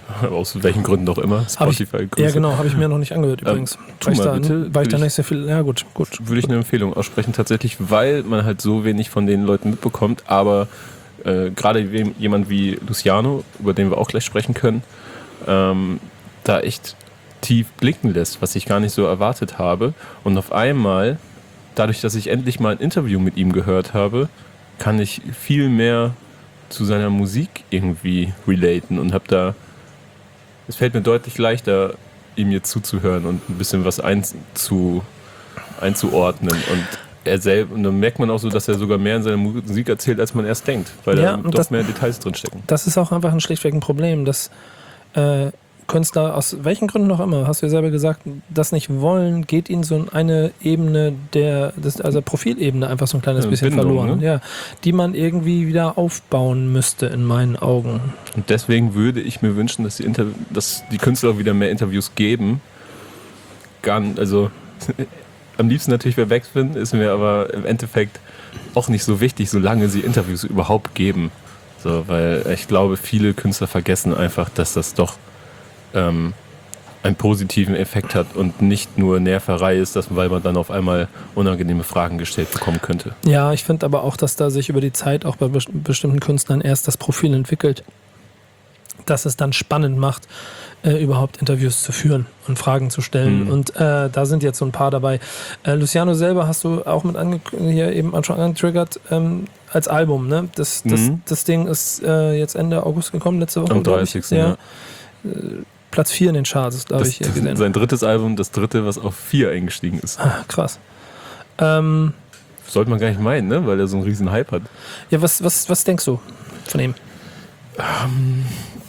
Aus welchen Gründen auch immer. Spotify. Ich, ja, genau, habe ich mir noch nicht angehört übrigens. Ähm, tu mal da, bitte. Weil ich da nicht sehr viel. Ja, gut, gut. Würde ich eine Empfehlung aussprechen, tatsächlich, weil man halt so wenig von den Leuten mitbekommt. Aber äh, gerade jemand wie Luciano, über den wir auch gleich sprechen können, ähm, da echt tief blicken lässt, was ich gar nicht so erwartet habe. Und auf einmal, dadurch, dass ich endlich mal ein Interview mit ihm gehört habe, kann ich viel mehr zu seiner Musik irgendwie relaten und habe da, es fällt mir deutlich leichter, ihm jetzt zuzuhören und ein bisschen was einzu, einzuordnen. Und er selber, und dann merkt man auch so, dass er sogar mehr in seiner Musik erzählt, als man erst denkt, weil ja, da doch das, mehr Details drinstecken. Das ist auch einfach ein schlichtweg ein Problem, dass äh, Künstler, aus welchen Gründen auch immer, hast du ja selber gesagt, das nicht wollen, geht ihnen so eine Ebene der, das, also Profilebene einfach so ein kleines ja, bisschen Bindung, verloren, ne? Ja, die man irgendwie wieder aufbauen müsste in meinen Augen. Und deswegen würde ich mir wünschen, dass die, Inter- dass die Künstler wieder mehr Interviews geben. Gar, also am liebsten natürlich wer wegfinden, ist mir aber im Endeffekt auch nicht so wichtig, solange sie Interviews überhaupt geben. So, weil ich glaube, viele Künstler vergessen einfach, dass das doch ähm, einen positiven Effekt hat und nicht nur Nerverei ist, dass, weil man dann auf einmal unangenehme Fragen gestellt bekommen könnte. Ja, ich finde aber auch, dass da sich über die Zeit auch bei bestimmten Künstlern erst das Profil entwickelt, dass es dann spannend macht, äh, überhaupt Interviews zu führen und Fragen zu stellen. Mhm. Und äh, da sind jetzt so ein paar dabei. Äh, Luciano selber hast du auch mit ange- hier eben schon angetriggert, ähm, als Album, ne? Das, das, mhm. das Ding ist äh, jetzt Ende August gekommen, letzte Woche. Am dreißigsten Ja. ja. Platz vier in den Charts, glaube ich. Das, das sein drittes Album, das dritte, was auf vier eingestiegen ist. Ah, krass. Ähm, Sollte man gar nicht meinen, ne? Weil er so einen riesen Hype hat. Ja, was, was, was denkst du von ihm? Ähm,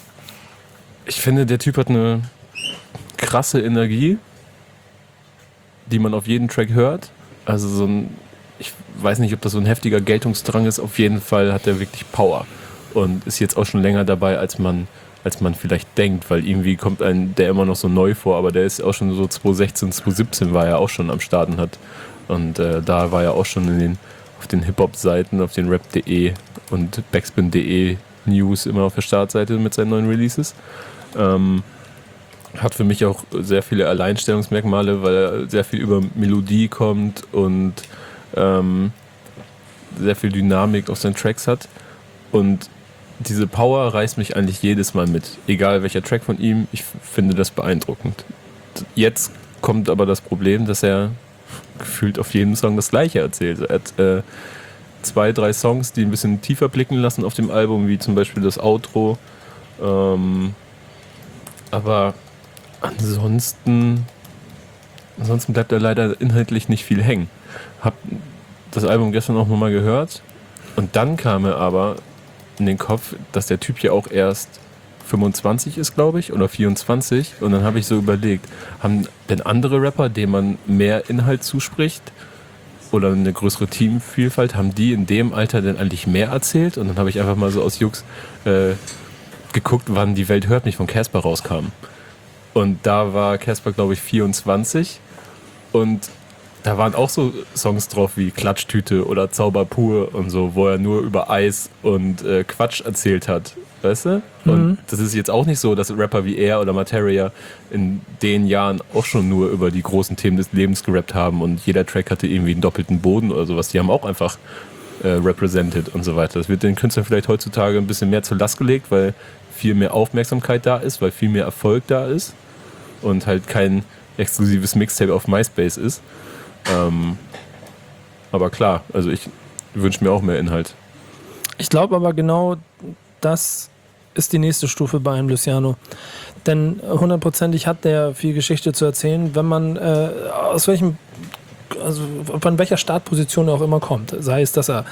ich finde, der Typ hat eine krasse Energie, die man auf jeden Track hört. Also so ein, ich weiß nicht, ob das so ein heftiger Geltungsdrang ist. Auf jeden Fall hat er wirklich Power und ist jetzt auch schon länger dabei, als man als man vielleicht denkt, weil irgendwie kommt ein der immer noch so neu vor, aber der ist auch schon so zwanzig sechzehn, zwanzig siebzehn war er auch schon am Start und hat und äh, da war er auch schon in den, auf den Hip-Hop-Seiten, auf den Rap punkt de und Backspin punkt de News immer auf der Startseite mit seinen neuen Releases. Ähm, hat für mich auch sehr viele Alleinstellungsmerkmale, weil er sehr viel über Melodie kommt und ähm, sehr viel Dynamik auf seinen Tracks hat und diese Power reißt mich eigentlich jedes Mal mit. Egal welcher Track von ihm, ich finde das beeindruckend. Jetzt kommt aber das Problem, dass er gefühlt auf jedem Song das Gleiche erzählt. Er hat äh, zwei, drei Songs, die ein bisschen tiefer blicken lassen auf dem Album, wie zum Beispiel das Outro. Ähm, aber ansonsten, ansonsten bleibt er leider inhaltlich nicht viel hängen. Hab das Album gestern auch nochmal gehört und dann kam er aber in den Kopf, dass der Typ ja auch erst fünfundzwanzig ist, glaube ich, oder vierundzwanzig. Und dann habe ich so überlegt, haben denn andere Rapper, denen man mehr Inhalt zuspricht oder eine größere Teamvielfalt, haben die in dem Alter denn eigentlich mehr erzählt? Und dann habe ich einfach mal so aus Jux äh, geguckt, wann Die Welt hört mich von Casper rauskam. Und da war Casper, glaube ich, vierundzwanzig. Und da waren auch so Songs drauf wie Klatschtüte oder Zauber pur und so, wo er nur über Eis und äh, Quatsch erzählt hat, weißt du? Und mhm. das ist jetzt auch nicht so, dass Rapper wie er oder Materia in den Jahren auch schon nur über die großen Themen des Lebens gerappt haben und jeder Track hatte irgendwie einen doppelten Boden oder sowas. Die haben auch einfach äh, represented und so weiter. Das wird den Künstlern vielleicht heutzutage ein bisschen mehr zur Last gelegt, weil viel mehr Aufmerksamkeit da ist, weil viel mehr Erfolg da ist und halt kein exklusives Mixtape auf MySpace ist. Ähm, aber klar, also ich wünsche mir auch mehr Inhalt. Ich glaube aber genau, das ist die nächste Stufe bei einem Luciano. Denn hundertprozentig hat der viel Geschichte zu erzählen, wenn man äh, aus welchem, also von welcher Startposition er auch immer kommt. Sei es, dass er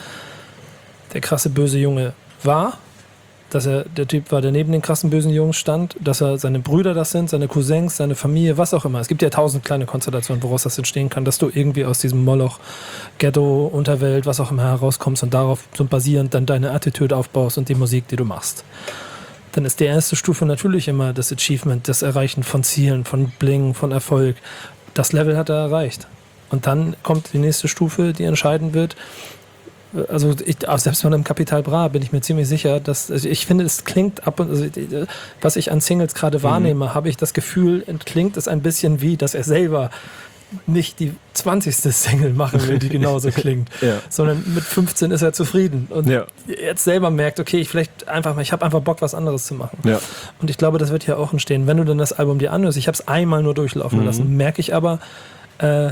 der krasse böse Junge war, dass er der Typ war, der neben den krassen bösen Jungs stand, dass er seine Brüder das sind, seine Cousins, seine Familie, was auch immer. Es gibt ja tausend kleine Konstellationen, woraus das entstehen kann, dass du irgendwie aus diesem Moloch, Ghetto, Unterwelt, was auch immer herauskommst und darauf so basierend dann deine Attitude aufbaust und die Musik, die du machst. Dann ist die erste Stufe natürlich immer das Achievement, das Erreichen von Zielen, von Bling, von Erfolg. Das Level hat er erreicht. Und dann kommt die nächste Stufe, die entscheiden wird, also ich, auch selbst von einem Capital Bra bin ich mir ziemlich sicher, dass, also ich finde, es klingt ab und, also was ich an Singles gerade wahrnehme, mhm. habe ich das Gefühl, klingt es ein bisschen wie, dass er selber nicht die zwanzigste Single machen will, die genauso klingt, ja. sondern mit fünfzehn ist er zufrieden und ja. jetzt selber merkt, okay, ich vielleicht einfach mal, ich habe einfach Bock, was anderes zu machen. Ja. Und ich glaube, das wird hier auch entstehen. Wenn du dann das Album dir anhörst, ich habe es einmal nur durchlaufen mhm. lassen, merke ich aber, äh,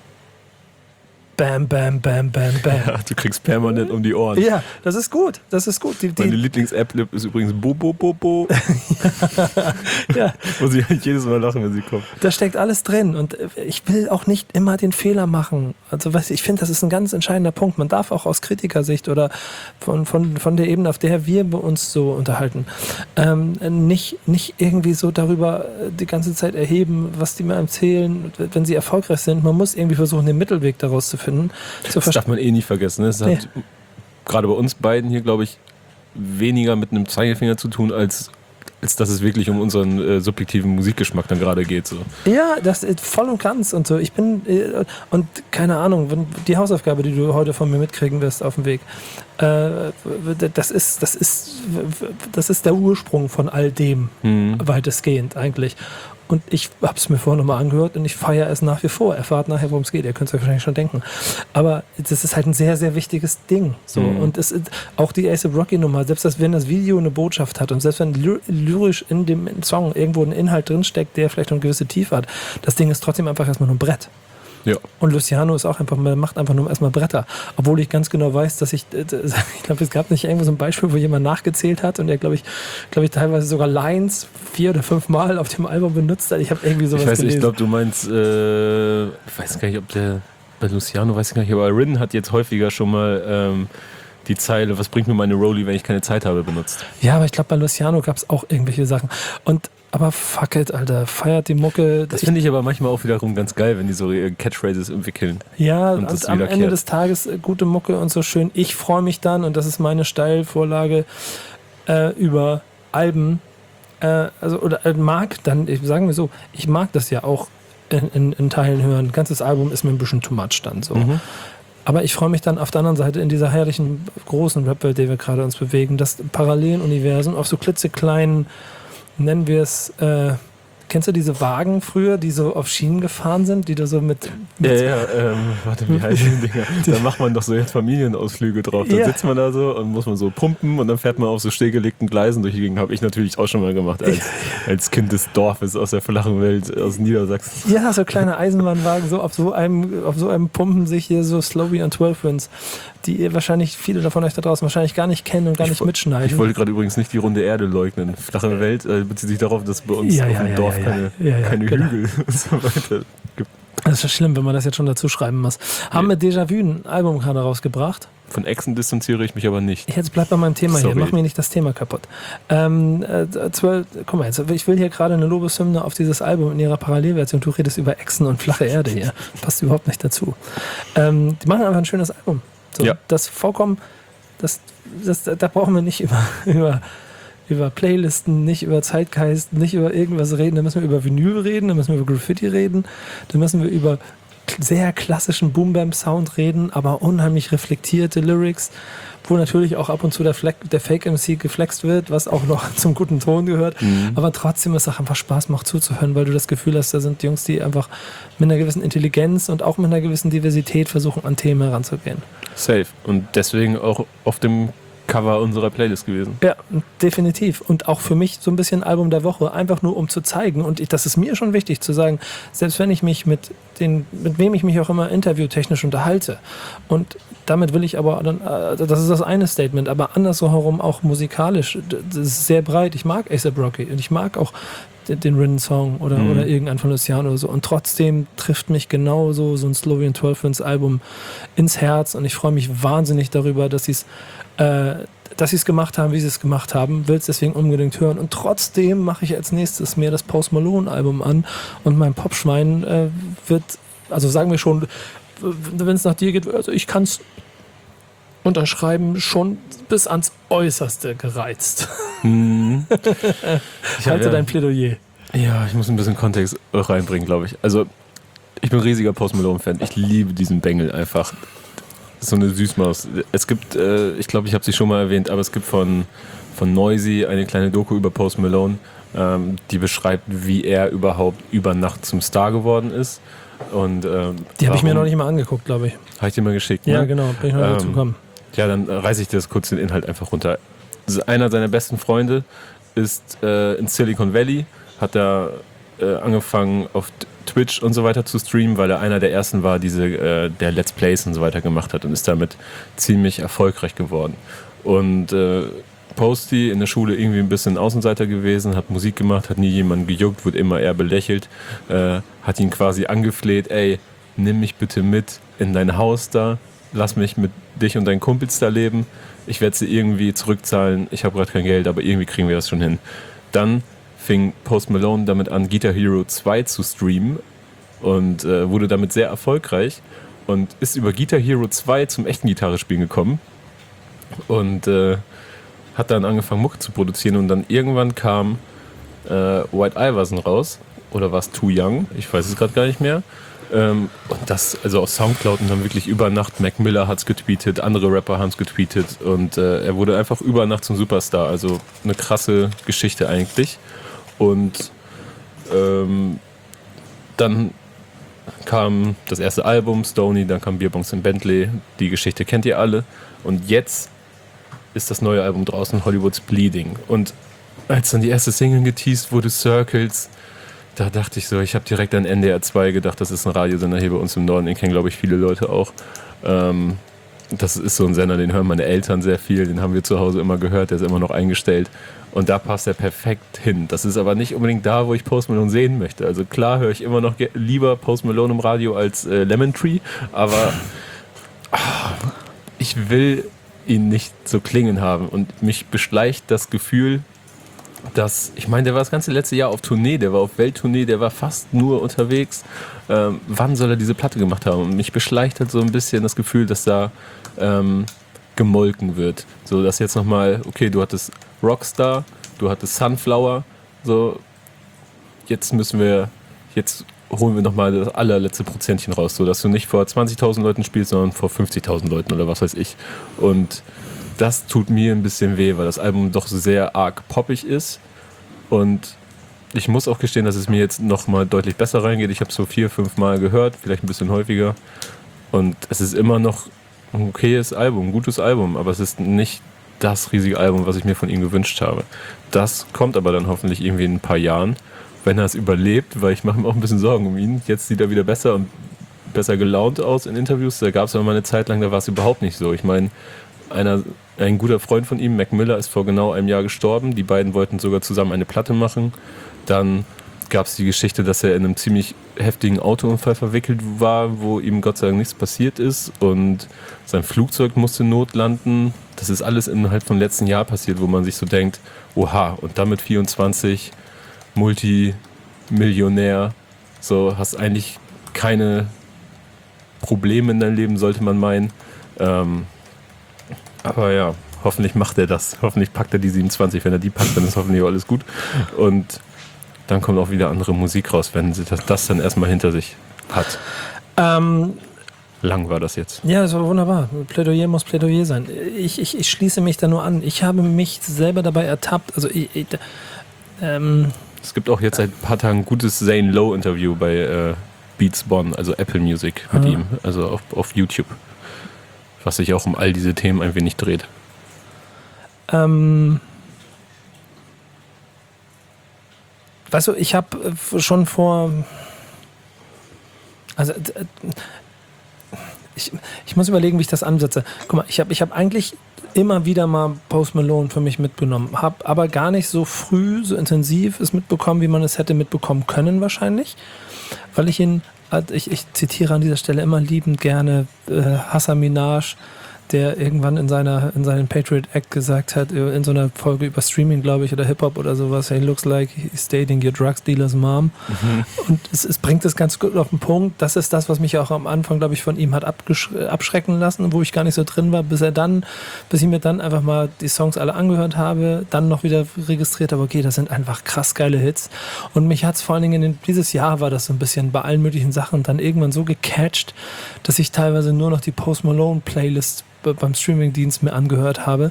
Bam, bam, bam, bam, bam. Ja, du kriegst permanent um die Ohren. Ja, das ist gut. Das ist gut. Die, die Meine Lieblings-App ist übrigens Bo, Bo, Bo, Bo. ja. Muss ich jedes Mal lachen, wenn sie kommt. Da steckt alles drin. Und ich will auch nicht immer den Fehler machen. Also, weißt du, ich finde, das ist ein ganz entscheidender Punkt. Man darf auch aus Kritikersicht oder von, von, von der Ebene, auf der wir uns so unterhalten, ähm, nicht, nicht irgendwie so darüber die ganze Zeit erheben, was die mir erzählen, wenn sie erfolgreich sind. Man muss irgendwie versuchen, den Mittelweg daraus zu finden. Das darf man eh nicht vergessen. Das hat nee. gerade bei uns beiden hier, glaube ich, weniger mit einem Zeigefinger zu tun, als, als dass es wirklich um unseren äh, subjektiven Musikgeschmack dann gerade geht. So. Ja, das ist voll und ganz und so. Ich bin, äh, und keine Ahnung, wenn, die Hausaufgabe, die du heute von mir mitkriegen wirst auf dem Weg, äh, das ist, das ist, das ist der Ursprung von all dem, mhm. weitestgehend eigentlich. Und ich habe es mir vorhin nochmal angehört und ich feiere es nach wie vor. Erfahrt nachher, worum es geht. Ihr könnt es euch wahrscheinlich schon denken. Aber das ist halt ein sehr, sehr wichtiges Ding. So. Mhm. Und es ist auch die A$AP Rocky-Nummer, selbst dass, wenn das Video eine Botschaft hat und selbst wenn ly- lyrisch in dem Song irgendwo ein Inhalt drinsteckt, der vielleicht eine gewisse Tiefe hat, das Ding ist trotzdem einfach erstmal nur ein Brett. Ja. Und Luciano ist auch einfach, man macht einfach nur erstmal Bretter. Obwohl ich ganz genau weiß, dass ich, ich glaube, es gab nicht irgendwo so ein Beispiel, wo jemand nachgezählt hat und der, glaube ich, glaube ich, teilweise sogar Lines vier oder fünf Mal auf dem Album benutzt hat. Ich habe irgendwie sowas ich weiß, gelesen. Ich glaube, du meinst, äh, ich weiß gar nicht, ob der, bei Luciano weiß ich gar nicht, aber Rin hat jetzt häufiger schon mal ähm, die Zeile, was bringt mir meine Rollie, wenn ich keine Zeit habe, benutzt. Ja, aber ich glaube, bei Luciano gab es auch irgendwelche Sachen. Und aber fuck it, Alter, feiert die Mucke. Das finde ich aber manchmal auch wiederum ganz geil, wenn die so Catchphrases entwickeln. Ja, und, und am Ende des Tages gute Mucke und so schön. Ich freue mich dann, und das ist meine Steilvorlage, äh, über Alben, äh, also oder äh, mag dann, sagen wir so, ich mag das ja auch in, in, in Teilen hören. Ein ganzes Album ist mir ein bisschen too much dann so. Mhm. Aber ich freue mich dann auf der anderen Seite in dieser herrlichen, großen Rap-Welt, der wir gerade uns bewegen, dass parallelen Universen auf so klitzekleinen, nennen wir es, äh, kennst du diese Wagen früher, die so auf Schienen gefahren sind, die da so mit... mit ja, ja, ähm, warte, wie heißen die Dinger? Da macht man doch so jetzt Familienausflüge drauf. Da ja. sitzt man da so und muss man so pumpen und dann fährt man auf so stillgelegten Gleisen durch die Gegend. Habe ich natürlich auch schon mal gemacht, als, als Kind des Dorfes aus der flachen Welt, aus Niedersachsen. Ja, so kleine Eisenbahnwagen, so auf so einem, auf so einem pumpen sich hier so Slowey und zwölf Winds, die ihr wahrscheinlich, viele davon euch da draußen wahrscheinlich gar nicht kennen und gar nicht ich, mitschneiden. Ich wollte gerade übrigens nicht die runde Erde leugnen. Flache Welt äh, bezieht sich darauf, dass bei uns ja, auf ja, dem ja, Dorf ja, keine, ja, ja, keine genau. Hügel und so weiter gibt. Das ist schlimm, wenn man das jetzt schon dazu schreiben muss. Haben wir Déjà-vu ein Album gerade rausgebracht? Von Exen distanziere ich mich aber nicht. Jetzt bleib bei meinem Thema Sorry. hier, mach mir nicht das Thema kaputt. Ähm, äh, zwölf, guck mal, jetzt, ich will hier gerade eine Lobeshymne auf dieses Album in ihrer Parallelversion. Du redest über Exen und flache Erde hier. Passt überhaupt nicht dazu. Ähm, die machen einfach ein schönes Album. So, ja. Das vollkommen, das, das, da brauchen wir nicht über, über, über Playlisten, nicht über Zeitgeist, nicht über irgendwas reden. Da müssen wir über Vinyl reden, da müssen wir über Graffiti reden, da müssen wir über sehr klassischen Boom-Bam-Sound reden, aber unheimlich reflektierte Lyrics, wo natürlich auch ab und zu der, Fleck, der Fake-M C geflext wird, was auch noch zum guten Ton gehört, mhm. aber trotzdem es auch einfach Spaß macht zuzuhören, weil du das Gefühl hast, da sind Jungs, die einfach mit einer gewissen Intelligenz und auch mit einer gewissen Diversität versuchen, an Themen heranzugehen. Safe. Und deswegen auch auf dem Cover unserer Playlist gewesen. Ja, definitiv. Und auch für mich so ein bisschen Album der Woche, einfach nur um zu zeigen. Und ich, das ist mir schon wichtig zu sagen, selbst wenn ich mich mit den, mit wem ich mich auch immer interviewtechnisch unterhalte. Und damit will ich aber dann, das ist das eine Statement, aber andersherum auch musikalisch. Das ist sehr breit. Ich mag A$AP Rocky und ich mag auch den Rin-Song oder, mhm. oder irgendein von Luciano oder so. Und trotzdem trifft mich genauso so ein Slowey und zwölf Winds Album ins Herz. Und ich freue mich wahnsinnig darüber, dass sie es äh, dass sie es gemacht haben, wie sie es gemacht haben. Will es deswegen unbedingt hören. Und trotzdem mache ich als nächstes mir das Post Malone Album an. Und mein Popschwein äh, wird, also sagen wir schon, wenn es nach dir geht, also ich kann es unterschreiben, schon bis ans Äußerste gereizt. Hm. Ich halte ja, dein Plädoyer. Ja, ich muss ein bisschen Kontext reinbringen, glaube ich. Also, ich bin ein riesiger Post Malone-Fan. Ich liebe diesen Bengel einfach. ist so eine Süßmaus. Es gibt, äh, ich glaube, ich habe sie schon mal erwähnt, aber es gibt von, von Noisy eine kleine Doku über Post Malone, ähm, die beschreibt, wie er überhaupt über Nacht zum Star geworden ist. Und, ähm, die habe ich mir noch nicht mal angeguckt, glaube ich. Habe ich dir mal geschickt, Ja, ne? genau, bin ich noch ähm, dazu gekommen. Ja, dann reiße ich dir das kurz den Inhalt einfach runter. Einer seiner besten Freunde ist äh, in Silicon Valley, hat er äh, angefangen auf Twitch und so weiter zu streamen, weil er einer der ersten war, diese, äh, der Let's Plays und so weiter gemacht hat und ist damit ziemlich erfolgreich geworden. Und äh, Posty in der Schule irgendwie ein bisschen Außenseiter gewesen, hat Musik gemacht, hat nie jemanden gejuckt, wird immer eher belächelt, äh, hat ihn quasi angefleht, ey, nimm mich bitte mit in dein Haus da, lass mich mit dich und deinen Kumpels da leben, ich werde sie irgendwie zurückzahlen, ich habe gerade kein Geld, aber irgendwie kriegen wir das schon hin. Dann fing Post Malone damit an, Guitar Hero zwei zu streamen und äh, wurde damit sehr erfolgreich und ist über Guitar Hero zwei zum echten Gitarrespielen gekommen und äh, hat dann angefangen Mucke zu produzieren und dann irgendwann kam äh, White Iverson raus oder war es Too Young, ich weiß es gerade gar nicht mehr. Ähm, und das, also auf Soundcloud und dann wirklich über Nacht, Mac Miller hat es getweetet, andere Rapper haben es getweetet und äh, er wurde einfach über Nacht zum Superstar, also eine krasse Geschichte eigentlich. Und ähm, dann kam das erste Album, Stoney, dann kam Bierbongs in Bentley, die Geschichte kennt ihr alle und jetzt ist das neue Album draußen, Hollywood's Bleeding. Und als dann die erste Single geteased wurde, Circles, da dachte ich so, ich habe direkt an N D R zwei gedacht, das ist ein Radiosender hier bei uns im Norden, den kennen, glaube ich, viele Leute auch. Ähm, das ist so ein Sender, den hören meine Eltern sehr viel, den haben wir zu Hause immer gehört, der ist immer noch eingestellt. Und da passt er perfekt hin. Das ist aber nicht unbedingt da, wo ich Post Malone sehen möchte. Also klar höre ich immer noch ge- lieber Post Malone im Radio als äh, Lemon Tree, aber ach, ich will ihn nicht so klingen haben. Und mich beschleicht das Gefühl, dass, ich meine, der war das ganze letzte Jahr auf Tournee, der war auf Welttournee, der war fast nur unterwegs. Ähm, wann soll er diese Platte gemacht haben? Und mich beschleicht halt so ein bisschen das Gefühl, dass da ähm, gemolken wird. So, dass jetzt nochmal, okay, du hattest Rockstar, du hattest Sunflower, so, jetzt müssen wir, jetzt holen wir nochmal das allerletzte Prozentchen raus, so dass du nicht vor zwanzigtausend Leuten spielst, sondern vor fünfzigtausend Leuten oder was weiß ich. Und das tut mir ein bisschen weh, weil das Album doch sehr arg poppig ist und ich muss auch gestehen, dass es mir jetzt nochmal deutlich besser reingeht. Ich habe es so vier, fünf Mal gehört, vielleicht ein bisschen häufiger und es ist immer noch ein okayes Album, ein gutes Album, aber es ist nicht das riesige Album, was ich mir von ihm gewünscht habe. Das kommt aber dann hoffentlich irgendwie in ein paar Jahren, wenn er es überlebt, weil ich mache mir auch ein bisschen Sorgen um ihn. Jetzt sieht er wieder besser und besser gelaunt aus in Interviews. Da gab es aber mal eine Zeit lang, da war es überhaupt nicht so. Ich meine, einer, ein guter Freund von ihm, Mac Miller, ist vor genau einem Jahr gestorben. Die beiden wollten sogar zusammen eine Platte machen. Dann gab es die Geschichte, dass er in einem ziemlich heftigen Autounfall verwickelt war, wo ihm Gott sei Dank nichts passiert ist und sein Flugzeug musste notlanden. Das ist alles innerhalb vom letzten Jahr passiert, wo man sich so denkt, oha, und damit vierundzwanzig, Multimillionär, so, hast eigentlich keine Probleme in deinem Leben, sollte man meinen. Ähm, aber ja, hoffentlich macht er das. Hoffentlich packt er die siebenundzwanzig. Wenn er die packt, dann ist hoffentlich auch alles gut. Und dann kommt auch wieder andere Musik raus, wenn sie das, das dann erstmal hinter sich hat. Ähm, Lang war das jetzt. Ja, das war wunderbar. Plädoyer muss Plädoyer sein. Ich, ich, ich schließe mich da nur an. Ich habe mich selber dabei ertappt. Also ich, ich, ähm, es gibt auch jetzt seit ein paar Tagen ein gutes Zane Lowe Interview bei äh, Beats Bonn, also Apple Music mit ah. ihm, also auf, auf YouTube, was sich auch um all diese Themen ein wenig dreht. Ähm, weißt du, ich habe schon vor, also ich, ich muss überlegen, wie ich das ansetze. Guck mal, ich habe ich hab eigentlich immer wieder mal Post Malone für mich mitgenommen, habe aber gar nicht so früh, so intensiv es mitbekommen, wie man es hätte mitbekommen können wahrscheinlich, weil ich ihn, ich, ich zitiere an dieser Stelle immer liebend gerne äh, Hassan Minaj, der irgendwann in seiner in seinem Patriot Act gesagt hat, in so einer Folge über Streaming, glaube ich, oder Hip-Hop oder sowas, hey, looks like he's dating your drugs dealer's mom. Mhm. Und es, es bringt es ganz gut auf den Punkt. Das ist das, was mich auch am Anfang, glaube ich, von ihm hat abgesch- abschrecken lassen, wo ich gar nicht so drin war, bis er dann, bis ich mir dann einfach mal die Songs alle angehört habe, dann noch wieder registriert habe, okay, das sind einfach krass geile Hits. Und mich hat es vor allen Dingen, in, dieses Jahr war das so ein bisschen bei allen möglichen Sachen dann irgendwann so gecatcht, dass ich teilweise nur noch die Post Malone Playlist beim Streamingdienst mir angehört habe,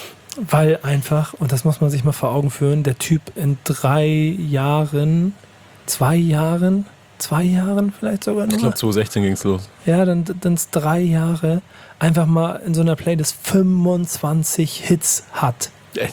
weil einfach, und das muss man sich mal vor Augen führen, der Typ in drei Jahren, zwei Jahren, zwei Jahren vielleicht sogar nur. Ich glaube, zwanzig sechzehn ging es los. Ja, dann es drei Jahre einfach mal in so einer Playlist fünfundzwanzig Hits hat.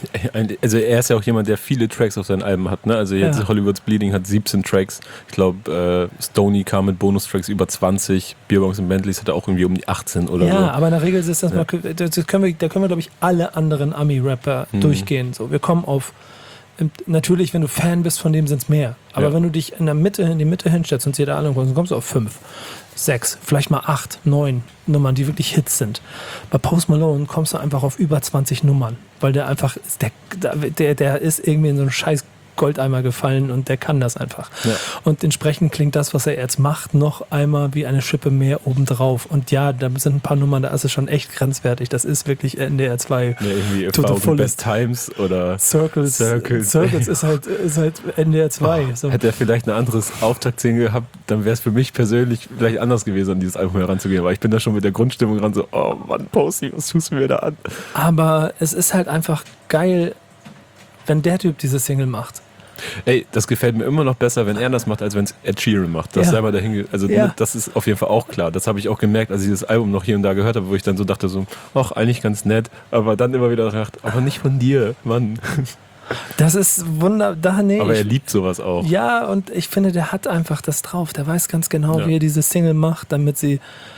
Also er ist ja auch jemand, der viele Tracks auf seinen Alben hat, ne? Also jetzt ja. Hollywood's Bleeding hat siebzehn Tracks. Ich glaube, äh, Stoney kam mit Bonustracks über zwanzig. Beerbongs und Bentleys hat er auch irgendwie um die achtzehn oder ja, so. Ja, aber in der Regel ist das ja. mal, das können wir, da können wir, glaube ich, alle anderen Ami-Rapper mhm. durchgehen. So, wir kommen auf, natürlich, wenn du Fan bist, von dem sind es mehr. Aber ja. wenn du dich in der Mitte, in die Mitte hinstellst und dir da alle dann kommst du auf fünf, sechs, vielleicht mal acht, neun Nummern, die wirklich Hits sind. Bei Post Malone kommst du einfach auf über zwanzig Nummern, weil der einfach, der, der, der ist irgendwie in so einen scheiß Goldeimer gefallen und der kann das einfach. Ja. Und entsprechend klingt das, was er jetzt macht, noch einmal wie eine Schippe mehr obendrauf. Und ja, da sind ein paar Nummern, da ist es schon echt grenzwertig. Das ist wirklich N D R zwei. Ja, irgendwie to the Best Times oder Circles. Circles, Circles ist, halt, ist halt N D R zwei. Oh, so. Hätte er vielleicht ein anderes Auftaktsingle gehabt, dann wäre es für mich persönlich vielleicht anders gewesen, an dieses Album heranzugehen. Aber ich bin da schon mit der Grundstimmung ran, so, oh Mann, Posty, was tust du mir da an? Aber es ist halt einfach geil, wenn der Typ diese Single macht. Ey, das gefällt mir immer noch besser, wenn er das macht, als wenn es Ed Sheeran macht. Das ja. sei mal dahin, also ja. das ist auf jeden Fall auch klar. Das habe ich auch gemerkt, als ich das Album noch hier und da gehört habe, wo ich dann so dachte, so, ach, eigentlich ganz nett, aber dann immer wieder gedacht, aber nicht von dir, Mann. Das ist wunderbar. Nee, aber er liebt sowas auch. Ja, und ich finde, der hat einfach das drauf. Der weiß ganz genau, ja. wie er diese Single macht, damit sie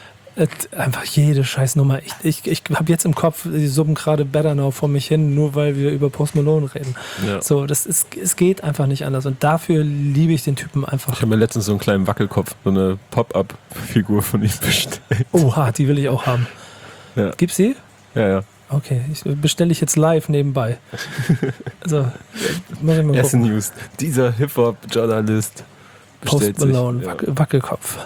einfach jede scheiß Nummer. Ich, ich, ich habe jetzt im Kopf, die summen gerade Better Now vor mich hin, nur weil wir über Post Malone reden. Ja. So, das ist, es geht einfach nicht anders. Und dafür liebe ich den Typen einfach. Ich habe mir letztens so einen kleinen Wackelkopf, so eine Pop-Up-Figur von ihm bestellt. Oha, die will ich auch haben. Ja. Gibt's die? Ja, ja. Okay, ich bestelle ich jetzt live nebenbei. Also, muss ich mal Erste News. Dieser Hip-Hop-Journalist Post Malone, sich, ja. Wackel, Wackelkopf.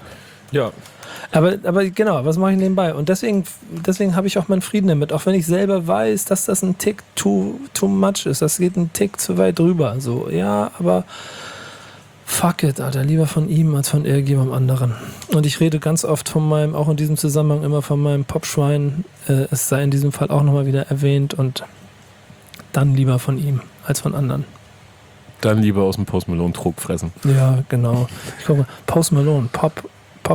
Ja. Aber, aber genau, was mache ich nebenbei? Und deswegen, deswegen habe ich auch meinen Frieden damit. Auch wenn ich selber weiß, dass das ein Tick too, too much ist. Das geht ein Tick zu weit drüber. So, ja, aber fuck it, Alter. Lieber von ihm als von irgendjemandem anderen. Und ich rede ganz oft von meinem, auch in diesem Zusammenhang immer von meinem Popschwein. Äh, es sei in diesem Fall auch nochmal wieder erwähnt. Und dann lieber von ihm als von anderen. Dann lieber aus dem Post Malone Trog fressen. Ja, genau. Ich gucke mal, Post Malone, Pop, Pop,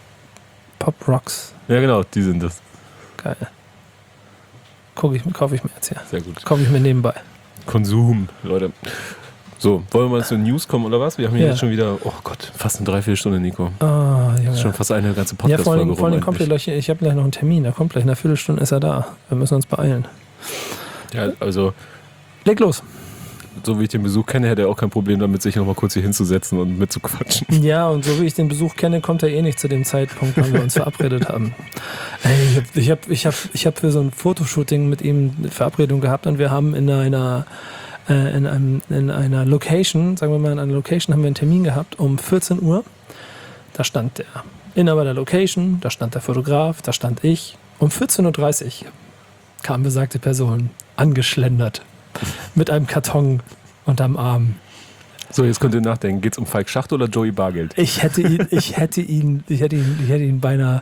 Pop Rocks. Ja, genau, die sind das. Geil. Gucke ich, kaufe ich mir jetzt hier. Sehr gut. Kaufe ich mir nebenbei. Konsum, Leute. So, wollen wir mal zu News kommen oder was? Wir haben hier ja. jetzt schon wieder, oh Gott, fast eine Dreiviertelstunde, Nico. Ah, Junge. Das ist schon fast eine ganze Podcast-Folge. Ja, vor allem, vor allem kommt gleich, ich habe gleich noch einen Termin, da kommt gleich eine Viertelstunde ist er da. Wir müssen uns beeilen. Ja, also. Leg los. So wie ich den Besuch kenne, hätte er auch kein Problem damit, sich noch mal kurz hier hinzusetzen und mitzuquatschen. Ja, und so wie ich den Besuch kenne, kommt er eh nicht zu dem Zeitpunkt, wann wir uns verabredet haben. Ey, ich habe ich hab, ich hab für so ein Fotoshooting mit ihm eine Verabredung gehabt und wir haben in einer, äh, in, einem, in einer Location, sagen wir mal in einer Location, haben wir einen Termin gehabt um vierzehn Uhr. Da stand der Inhaber der Location, da stand der Fotograf, da stand ich. Um vierzehn Uhr dreißig kam besagte Person angeschlendert. Mit einem Karton unterm Arm. So, jetzt könnt ihr nachdenken. Geht's um Falk Schacht oder Joey Bargeld? Ich hätte ihn, ich hätte ihn, ich hätte ihn, ich hätte ihn beinahe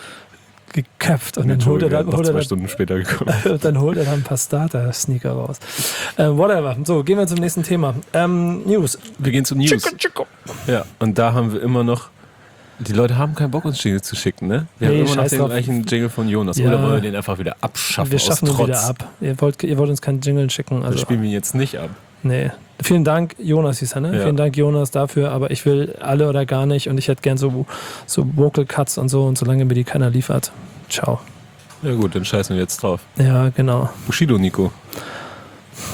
geköpft und dann holt er dann, holt er zwei Stunden später gekommen. Und dann holt er dann ein paar Starter-Sneaker raus. Äh, whatever. So, gehen wir zum nächsten Thema. Ähm, News. Wir gehen zu News. Chico, Chico. Ja, und da haben wir immer noch. Die Leute haben keinen Bock, uns Jingle zu schicken, ne? Wir nee, haben immer noch den drauf. Gleichen Jingle von Jonas. Ja. Oder wollen wir den einfach wieder abschaffen? Wir schaffen ihn wieder ab. Ihr wollt, ihr wollt uns keinen Jingle schicken. Also. Wir spielen ihn jetzt nicht ab. Nee. Vielen Dank, Jonas hieß er, ne? Ja. Vielen Dank, Jonas, dafür. Aber ich will alle oder gar nicht. Und ich hätte gern so, so Vocal Cuts und so. Und solange mir die keiner liefert, ciao. Ja gut, dann scheißen wir jetzt drauf. Ja, genau. Bushido, Nico.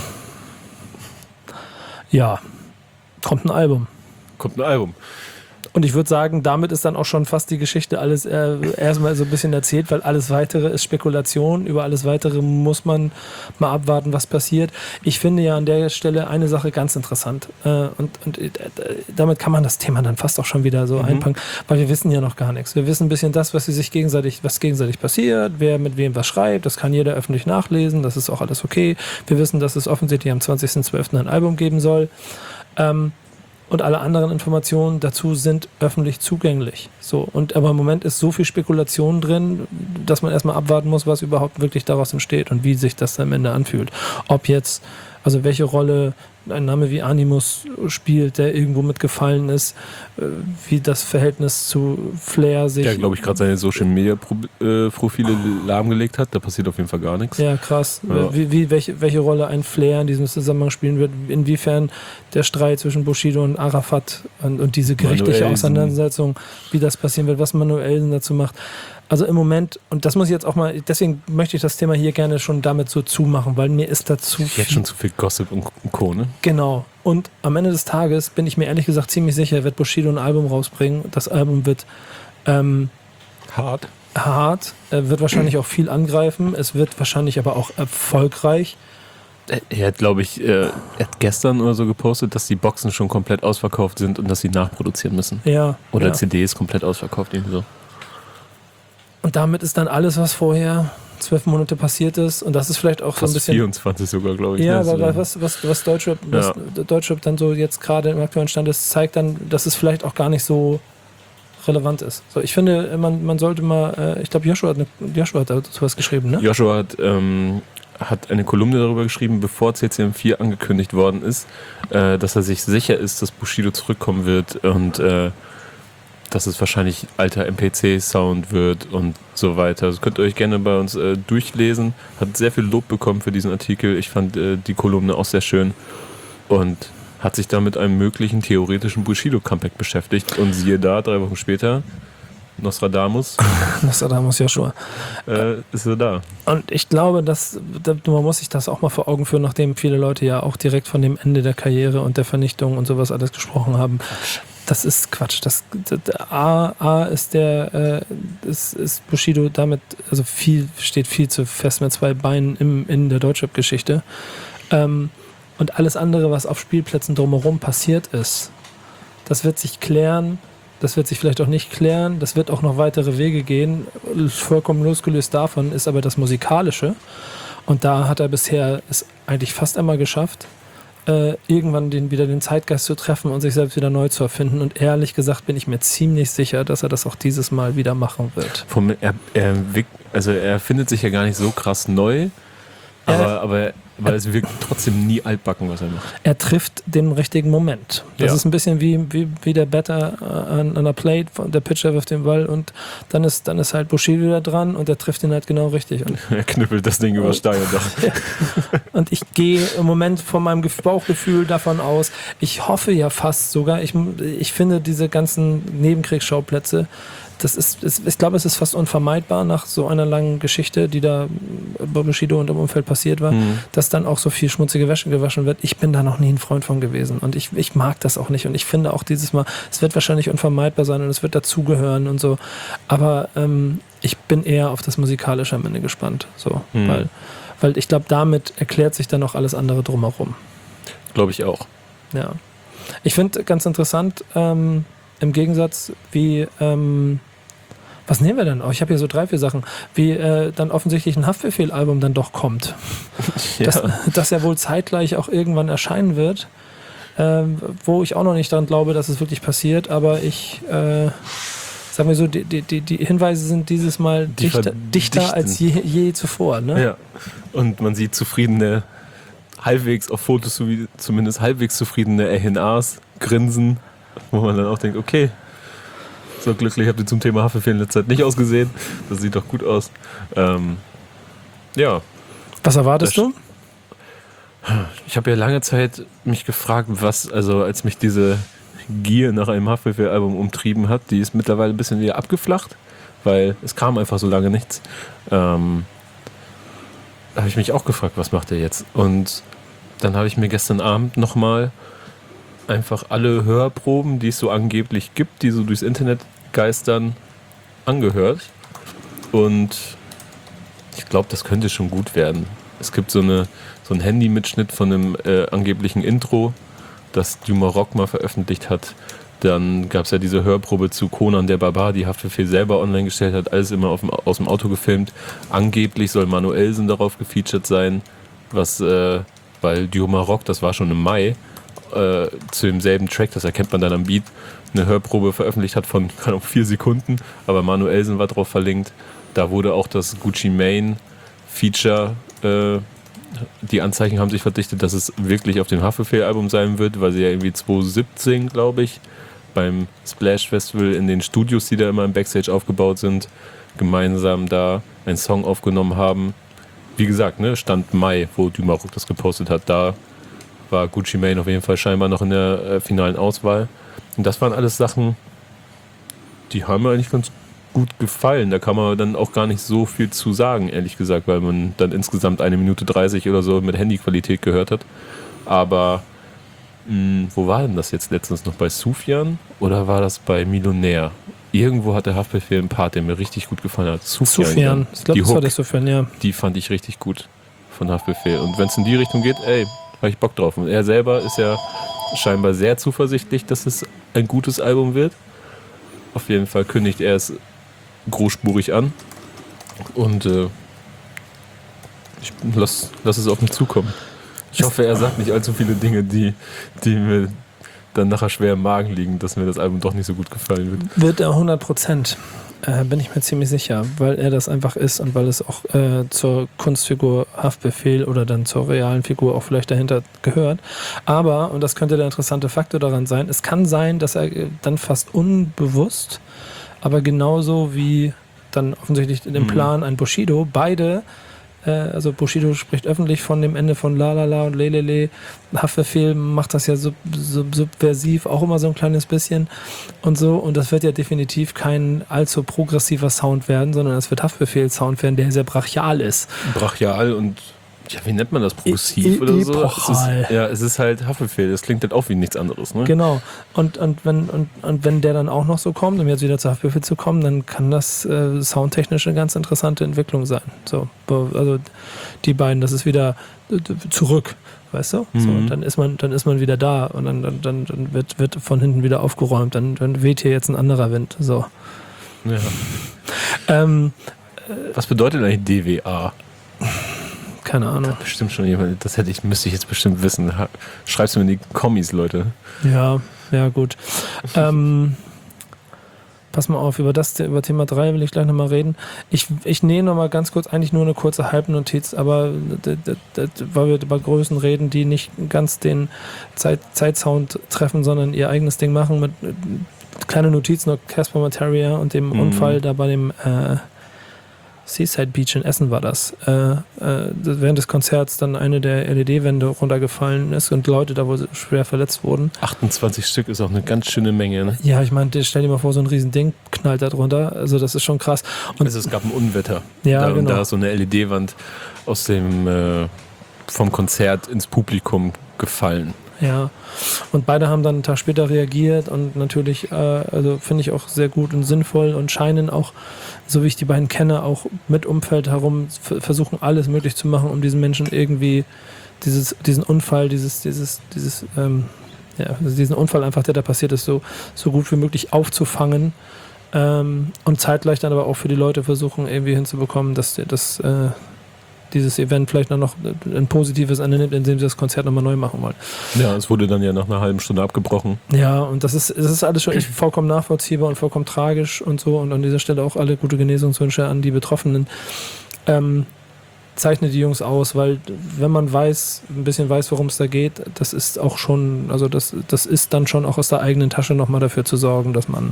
Ja. Kommt ein Album. Kommt ein Album. Und ich würde sagen, damit ist dann auch schon fast die Geschichte alles äh, erstmal so ein bisschen erzählt, weil alles Weitere ist Spekulation. Über alles Weitere muss man mal abwarten, was passiert. Ich finde ja an der Stelle eine Sache ganz interessant. Äh, und und äh, damit kann man das Thema dann fast auch schon wieder so mhm. einpacken, weil wir wissen ja noch gar nichts. Wir wissen ein bisschen das, was sie sich gegenseitig, was gegenseitig passiert, wer mit wem was schreibt. Das kann jeder öffentlich nachlesen. Das ist auch alles okay. Wir wissen, dass es offensichtlich am zwanzigsten zwölften ein Album geben soll. Ähm, und alle anderen Informationen dazu sind öffentlich zugänglich. So, und aber im Moment ist so viel Spekulation drin, dass man erstmal abwarten muss, was überhaupt wirklich daraus entsteht und wie sich das am Ende anfühlt. Ob jetzt, also welche Rolle ein Name wie Animus spielt, der irgendwo mitgefallen ist, wie das Verhältnis zu Flair sich... Der, glaube ich, gerade seine Social-Media-Profile lahmgelegt hat. Da passiert auf jeden Fall gar nichts. Ja, krass. Ja. Wie, wie, welche, welche Rolle ein Flair in diesem Zusammenhang spielen wird, inwiefern der Streit zwischen Bushido und Arafat und, und diese gerichtliche Auseinandersetzung, wie das passieren wird, was Manuelsen dazu macht. Also im Moment, und das muss ich jetzt auch mal, deswegen möchte ich das Thema hier gerne schon damit so zumachen, weil mir ist dazu viel... Jetzt schon zu viel Gossip und Co., ne? Genau. Und am Ende des Tages bin ich mir ehrlich gesagt ziemlich sicher, wird Bushido ein Album rausbringen. Das Album wird ähm, hart. Hart, er wird wahrscheinlich auch viel angreifen, es wird wahrscheinlich aber auch erfolgreich. Er hat, glaube ich, er hat gestern oder so gepostet, dass die Boxen schon komplett ausverkauft sind und dass sie nachproduzieren müssen. Ja. Oder ja. C Ds komplett ausverkauft, irgendwie so. Und damit ist dann alles, was vorher zwölf Monate passiert ist, und das ist vielleicht auch Fast so ein bisschen... vierundzwanzig sogar, glaube ich. Ja, ne? aber was, was, was Deutschrap, was ja. Deutschrap dann so jetzt gerade im aktuellen Stand ist, zeigt dann, dass es vielleicht auch gar nicht so relevant ist. So, ich finde, man, man sollte mal, äh, ich glaube, Joshua hat, eine, Joshua hat dazu was geschrieben, ne? Joshua hat, ähm, hat eine Kolumne darüber geschrieben, bevor C C M vier angekündigt worden ist, äh, dass er sich sicher ist, dass Bushido zurückkommen wird und äh, dass es wahrscheinlich alter M P C-Sound wird und so weiter. Das könnt ihr euch gerne bei uns äh, durchlesen. Hat sehr viel Lob bekommen für diesen Artikel. Ich fand äh, die Kolumne auch sehr schön und hat sich da mit einem möglichen theoretischen Bushido-Comeback beschäftigt. Und siehe da, drei Wochen später, Nostradamus. Nostradamus Joshua. Äh, ist er da. Und ich glaube, dass, man muss sich das auch mal vor Augen führen, nachdem viele Leute ja auch direkt von dem Ende der Karriere und der Vernichtung und sowas alles gesprochen haben. Das ist Quatsch. Das, das, A, A ist der, äh, ist, ist Bushido damit, also viel, steht viel zu fest mit zwei Beinen im, in der Deutschrap-Geschichte. Ähm, und alles andere, was auf Spielplätzen drumherum passiert ist, das wird sich klären, das wird sich vielleicht auch nicht klären, das wird auch noch weitere Wege gehen. Vollkommen losgelöst davon ist aber das Musikalische. Und da hat er bisher es eigentlich fast einmal geschafft, Äh, irgendwann den, wieder den Zeitgeist zu treffen und sich selbst wieder neu zu erfinden. Und ehrlich gesagt bin ich mir ziemlich sicher, dass er das auch dieses Mal wieder machen wird. Vom, er, er, also er findet sich ja gar nicht so krass neu, aber, er, aber weil er, es wirkt trotzdem nie altbacken, was er macht. Er trifft den richtigen Moment. Das ja. ist ein bisschen wie, wie, wie der Batter an, an der Plate, der Pitcher wirft den Ball und dann ist, dann ist halt Bushido da dran und der trifft ihn halt genau richtig. Und er knüppelt das Ding über Stein und Dach. Ja. Und ich gehe im Moment von meinem Bauchgefühl davon aus, ich hoffe ja fast sogar, ich, ich finde diese ganzen Nebenkriegsschauplätze, das ist, ist, ich glaube, es ist fast unvermeidbar nach so einer langen Geschichte, die da bei Bushido und im Umfeld passiert war, mhm. dass dann auch so viel schmutzige Wäsche gewaschen wird. Ich bin da noch nie ein Freund von gewesen und ich, ich mag das auch nicht und ich finde auch dieses Mal, es wird wahrscheinlich unvermeidbar sein und es wird dazugehören und so, aber ähm, ich bin eher auf das Musikalische am Ende gespannt, so, mhm. weil, weil ich glaube, damit erklärt sich dann auch alles andere drumherum. Glaube ich auch. Ja. Ich finde ganz interessant, ähm, im Gegensatz, wie, ähm, was nehmen wir denn? Oh, ich habe hier so drei, vier Sachen, wie äh, dann offensichtlich ein Haftbefehl-Album dann doch kommt. Ja. Das, das ja wohl zeitgleich auch irgendwann erscheinen wird, äh, wo ich auch noch nicht daran glaube, dass es wirklich passiert, aber ich, äh, sagen wir so, die, die, die Hinweise sind dieses Mal die dichter, dichter als je, je zuvor. Ne? Ja, und man sieht zufriedene, halbwegs auf Fotos zumindest halbwegs zufriedene R N As grinsen, wo man dann auch denkt, okay, so glücklich habt ihr zum Thema Haftbefehl in letzter Zeit nicht ausgesehen. Das sieht doch gut aus. Ähm, ja. Was erwartest du? Ich habe ja lange Zeit mich gefragt, was, also als mich diese Gier nach einem Haftbefehl-Album umtrieben hat, die ist mittlerweile ein bisschen wieder abgeflacht, weil es kam einfach so lange nichts. Ähm, da habe ich mich auch gefragt, was macht er jetzt? Und dann habe ich mir gestern Abend nochmal einfach alle Hörproben, die es so angeblich gibt, die so durchs Internet geistern, angehört. Und ich glaube, das könnte schon gut werden. Es gibt so, eine, so einen Handy-Mitschnitt von einem äh, angeblichen Intro, das Duma Rock mal veröffentlicht hat. Dann gab es ja diese Hörprobe zu Conan der Barbar, die Haftbefehl selber online gestellt hat, alles immer auf dem, aus dem Auto gefilmt. Angeblich soll Manuelsen darauf gefeatured sein, was, äh, weil Duma Rock, das war schon im Mai, äh, zu demselben Track, das erkennt man dann am Beat, eine Hörprobe veröffentlicht hat von keine Ahnung, vier Sekunden, aber Manuelsen war drauf verlinkt. Da wurde auch das Gucci Mane Feature, äh, die Anzeichen haben sich verdichtet, dass es wirklich auf dem Haftbefehl-Album sein wird, weil sie ja irgendwie zwanzig siebzehn, glaube ich, beim Splash Festival in den Studios, die da immer im Backstage aufgebaut sind, gemeinsam da einen Song aufgenommen haben. Wie gesagt, ne, Stand Mai, wo Duma Rock das gepostet hat, da war Gucci Mane auf jeden Fall scheinbar noch in der äh, finalen Auswahl. Und das waren alles Sachen, die haben mir eigentlich ganz gut gefallen. Da kann man dann auch gar nicht so viel zu sagen, ehrlich gesagt, weil man dann insgesamt eine Minute dreißig oder so mit Handyqualität gehört hat. Aber mh, wo war denn das jetzt letztens noch? Bei Sufjan oder war das bei Millionär? Irgendwo hat der Haftbefehl einen Part, der mir richtig gut gefallen hat. Sufjan. Sufjan. Ich glaube, das war der Sufjan, ja. Die fand ich richtig gut von Haftbefehl. Und wenn es in die Richtung geht, ey, habe ich Bock drauf. Und er selber ist ja scheinbar sehr zuversichtlich, dass es ein gutes Album wird. Auf jeden Fall kündigt er es großspurig an. Und äh, ich lass, lass es auf mich zukommen. Ich hoffe, er sagt nicht allzu viele Dinge, die, die mir dann nachher schwer im Magen liegen, dass mir das Album doch nicht so gut gefallen wird. Wird er hundert Prozent. Äh, bin ich mir ziemlich sicher, weil er das einfach ist und weil es auch äh, zur Kunstfigur Haftbefehl oder dann zur realen Figur auch vielleicht dahinter gehört. Aber, und das könnte der interessante Faktor daran sein, es kann sein, dass er dann fast unbewusst, aber genauso wie dann offensichtlich in dem Plan ein Bushido, beide, äh, also Bushido spricht öffentlich von dem Ende von La La La und Lelele, Haftbefehl macht das ja sub, sub, subversiv, auch immer so ein kleines bisschen und so, und das wird ja definitiv kein allzu progressiver Sound werden, sondern es wird Haftbefehl-Sound werden, der sehr brachial ist. Brachial und ja, wie nennt man das? Progressiv e- oder so? Es ist, ja, es ist halt Haftbefehl. Das klingt halt auch wie nichts anderes, ne? Genau. Und, und, wenn, und, und wenn der dann auch noch so kommt, um jetzt wieder zu Haftbefehl zu kommen, dann kann das äh, soundtechnisch eine ganz interessante Entwicklung sein. So, also die beiden, das ist wieder zurück, weißt du? Mhm. So, und dann ist man, dann ist man wieder da und dann, dann, dann, dann wird, wird von hinten wieder aufgeräumt. Dann, dann weht hier jetzt ein anderer Wind. So. Ja. ähm, Was bedeutet eigentlich D W A? Keine Ahnung. Das bestimmt schon jemand. Das hätte ich, müsste ich jetzt bestimmt wissen. Schreib's mir in die Kommis, Leute. Ja, ja, gut. ähm, pass mal auf, über das, über Thema drei will ich gleich nochmal reden. Ich, ich nähe nochmal ganz kurz, eigentlich nur eine kurze Halbnotiz, aber d- d- d- weil wir über Größen reden, die nicht ganz den Zeit, Zeitsound treffen, sondern ihr eigenes Ding machen mit äh, kleine Notiz noch Casper Materia und dem mhm. Unfall da bei dem äh, Seaside Beach in Essen war das. Äh, äh, während des Konzerts dann eine der L E D-Wände runtergefallen ist und Leute da wohl schwer verletzt wurden. achtundzwanzig Stück ist auch eine ganz schöne Menge, ne? Ja, ich meine, stell dir mal vor, so ein riesen Ding knallt da drunter. Also das ist schon krass. Und also es gab ein Unwetter. Ja, da, genau. Und da ist so eine L E D-Wand aus dem äh, vom Konzert ins Publikum gefallen. Ja, und beide haben dann einen Tag später reagiert und natürlich, äh, also finde ich auch sehr gut und sinnvoll und scheinen auch, so wie ich die beiden kenne, auch mit Umfeld herum f- versuchen alles möglich zu machen, um diesen Menschen irgendwie dieses, diesen Unfall, dieses, dieses, dieses, ähm, ja, also diesen Unfall einfach, der da passiert ist, so, so gut wie möglich aufzufangen ähm, und zeitgleich dann aber auch für die Leute versuchen, irgendwie hinzubekommen, dass das äh, dieses Event vielleicht noch ein positives Ende nimmt, indem sie das Konzert nochmal neu machen wollen. Ja, es wurde dann ja nach einer halben Stunde abgebrochen. Ja, und das ist, das ist alles schon echt vollkommen nachvollziehbar und vollkommen tragisch und so. Und an dieser Stelle auch alle gute Genesungswünsche an die Betroffenen. Ähm, zeichne die Jungs aus, weil wenn man weiß, ein bisschen weiß, worum es da geht, das ist auch schon, also das, das ist dann schon auch aus der eigenen Tasche nochmal dafür zu sorgen, dass man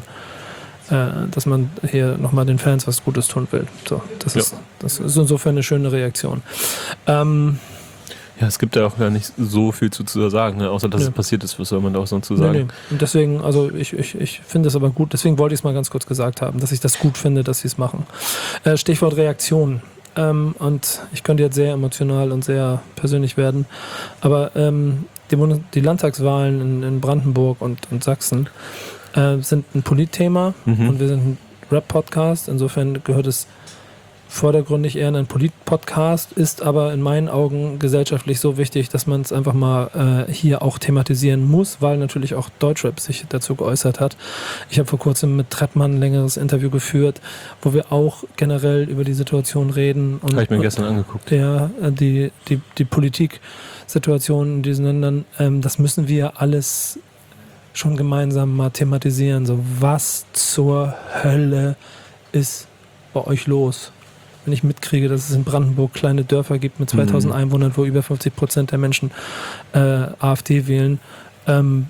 dass man hier nochmal den Fans was Gutes tun will. So, das, ja. ist, das ist insofern eine schöne Reaktion. Ähm, ja, es gibt ja auch gar nicht so viel zu, zu sagen, ne? Außer dass nee. es passiert ist. Was soll man da auch sonst zu sagen? Nee, nee. Und deswegen, also ich, ich, ich finde es aber gut, deswegen wollte ich es mal ganz kurz gesagt haben, dass ich das gut finde, dass sie es machen. Äh, Stichwort Reaktion. Ähm, und ich könnte jetzt sehr emotional und sehr persönlich werden, aber ähm, die, Bundes- die Landtagswahlen in, in Brandenburg und, und Sachsen äh, sind ein Politthema Mhm. und wir sind ein Rap-Podcast. Insofern gehört es vordergründig eher in ein Polit-Podcast, ist aber in meinen Augen gesellschaftlich so wichtig, dass man es einfach mal äh, hier auch thematisieren muss, weil natürlich auch Deutschrap sich dazu geäußert hat. Ich habe vor kurzem mit Trettmann ein längeres Interview geführt, wo wir auch generell über die Situation reden. Und, Habe ich mir und, gestern angeguckt. Ja, die, die, die Politik-Situation in diesen Ländern, ähm, das müssen wir alles schon gemeinsam mal thematisieren. So, was zur Hölle ist bei euch los? Wenn ich mitkriege, dass es in Brandenburg kleine Dörfer gibt mit zweitausend Mhm. Einwohnern, wo über fünfzig Prozent der Menschen äh, AfD wählen. Ähm,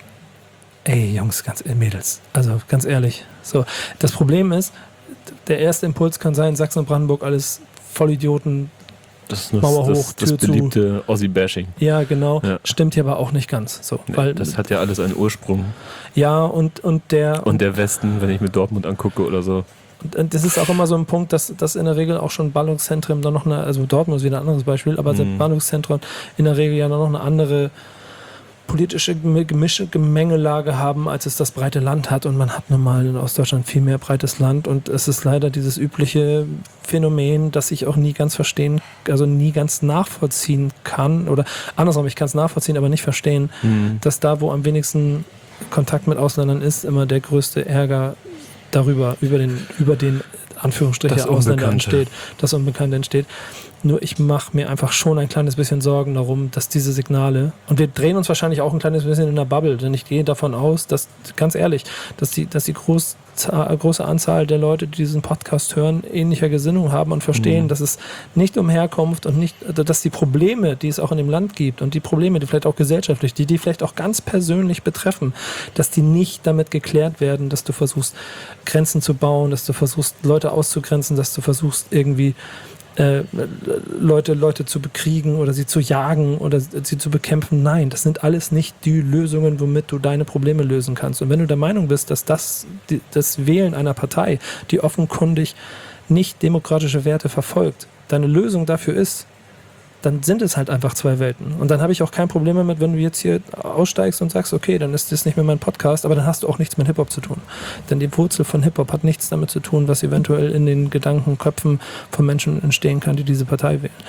ey, Jungs, ganz äh, Mädels, also ganz ehrlich. So, das Problem ist, der erste Impuls kann sein, Sachsen und Brandenburg alles Vollidioten. Das ist das, Mauer hoch, das, das Tür zu. beliebte Ossi-Bashing. Ja, genau. Ja. Stimmt hier aber auch nicht ganz. So, Nee, weil, das hat ja alles einen Ursprung. ja, und, und der Und der Westen, wenn ich mir Dortmund angucke oder so. Und, und das ist auch immer so ein Punkt, dass, dass in der Regel auch schon Ballungszentren dann noch eine, also Dortmund ist wieder ein anderes Beispiel, aber Mhm. Ballungszentren in der Regel ja noch eine andere politische Gemische, Gemengelage haben, als es das breite Land hat. Und man hat nun mal in Ostdeutschland viel mehr breites Land. Und es ist leider dieses übliche Phänomen, das ich auch nie ganz verstehen, also nie ganz nachvollziehen kann. Oder andersrum, ich kann es nachvollziehen, aber nicht verstehen, Mhm. dass da, wo am wenigsten Kontakt mit Ausländern ist, immer der größte Ärger darüber, über den, über den Anführungsstriche Das Ausländer Unbekannte. entsteht, das Unbekannte entsteht. Nur ich mache mir einfach schon ein kleines bisschen Sorgen darum, dass diese Signale, und wir drehen uns wahrscheinlich auch ein kleines bisschen in der Bubble, denn ich gehe davon aus, dass, ganz ehrlich, dass die, dass die groß, große Anzahl der Leute, die diesen Podcast hören, ähnlicher Gesinnung haben und verstehen, Mhm. dass es nicht um Herkunft und nicht, dass die Probleme, die es auch in dem Land gibt und die Probleme, die vielleicht auch gesellschaftlich, die die vielleicht auch ganz persönlich betreffen, dass die nicht damit geklärt werden, dass du versuchst, Grenzen zu bauen, dass du versuchst, Leute auszugrenzen, dass du versuchst, irgendwie äh, Leute, Leute zu bekriegen oder sie zu jagen oder sie zu bekämpfen. Nein, das sind alles nicht die Lösungen, womit du deine Probleme lösen kannst. Und wenn du der Meinung bist, dass das, die, das Wählen einer Partei, die offenkundig nicht demokratische Werte verfolgt, deine Lösung dafür ist, dann sind es halt einfach zwei Welten. Und dann habe ich auch kein Problem damit, wenn du jetzt hier aussteigst und sagst, okay, dann ist das nicht mehr mein Podcast, aber dann hast du auch nichts mit Hip-Hop zu tun. Denn die Wurzel von Hip-Hop hat nichts damit zu tun, was eventuell in den Gedankenköpfen von Menschen entstehen kann, die diese Partei wählen.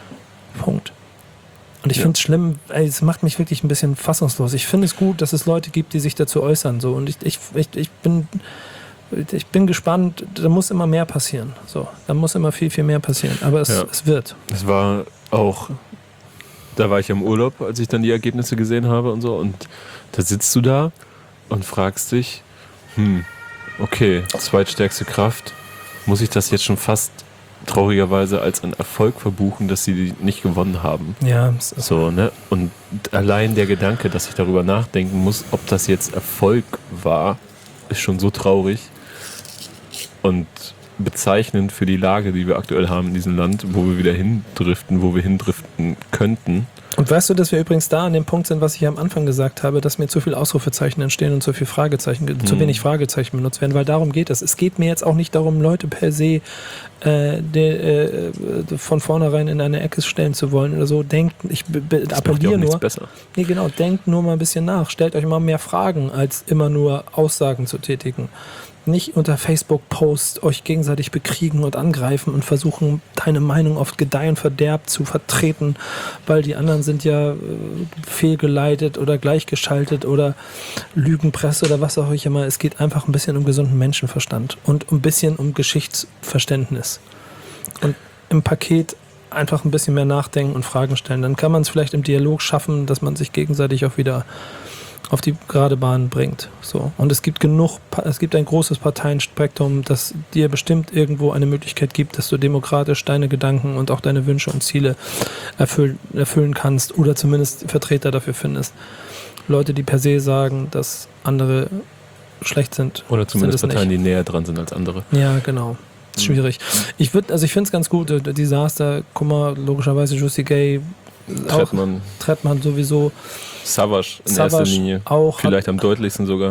Punkt. Und ich Ja. finde es schlimm, ey, es macht mich wirklich ein bisschen fassungslos. Ich finde es gut, dass es Leute gibt, die sich dazu äußern. So. Und ich, ich, ich, ich bin... Ich bin gespannt, da muss immer mehr passieren. So, da muss immer viel, viel mehr passieren. Aber es, Ja. es wird. Es war auch, da war ich im Urlaub, als ich dann die Ergebnisse gesehen habe und so. Und da sitzt du da und fragst dich, hm, okay, zweitstärkste Kraft, muss ich das jetzt schon fast traurigerweise als einen Erfolg verbuchen, dass sie die nicht gewonnen haben? Ja, es ist So, ne? Und allein der Gedanke, dass ich darüber nachdenken muss, ob das jetzt Erfolg war, ist schon so traurig und bezeichnend für die Lage, die wir aktuell haben in diesem Land, wo wir wieder hindriften, wo wir hindriften könnten. Und weißt du, dass wir übrigens da an dem Punkt sind, was ich am Anfang gesagt habe, dass mir zu viele Ausrufezeichen entstehen und zu viel Fragezeichen, Hm. zu wenig Fragezeichen benutzt werden, weil darum geht es. Es geht mir jetzt auch nicht darum, Leute per se äh, de, äh, von vornherein in eine Ecke stellen zu wollen oder so. Denkt, ich be- be- Das macht ja appelliere auch nichts nur. besser. Nee, genau, denkt nur mal ein bisschen nach. Stellt euch mal mehr Fragen, als immer nur Aussagen zu tätigen. Nicht unter Facebook-Posts euch gegenseitig bekriegen und angreifen und versuchen, deine Meinung auf Gedeih und Verderb zu vertreten, weil die anderen sind ja äh, fehlgeleitet oder gleichgeschaltet oder Lügenpresse oder was auch immer. Es geht einfach ein bisschen um gesunden Menschenverstand und ein bisschen um Geschichtsverständnis. Und im Paket einfach ein bisschen mehr nachdenken und Fragen stellen. Dann kann man es vielleicht im Dialog schaffen, dass man sich gegenseitig auch wieder auf die gerade Bahn bringt. So. Und es gibt genug, es gibt ein großes Parteienspektrum, das dir bestimmt irgendwo eine Möglichkeit gibt, dass du demokratisch deine Gedanken und auch deine Wünsche und Ziele erfüllen, erfüllen kannst oder zumindest Vertreter dafür findest. Leute, die per se sagen, dass andere schlecht sind. Oder zumindest sind es Parteien, nicht. die näher dran sind als andere. Ja, genau. Ist schwierig. Ich würde, also ich finde es ganz gut, äh, Desaster, Kummer, logischerweise Juicy Gay, auch Trettmann, Trettmann sowieso, Savage in Savage erster Linie. auch. Vielleicht am deutlichsten sogar.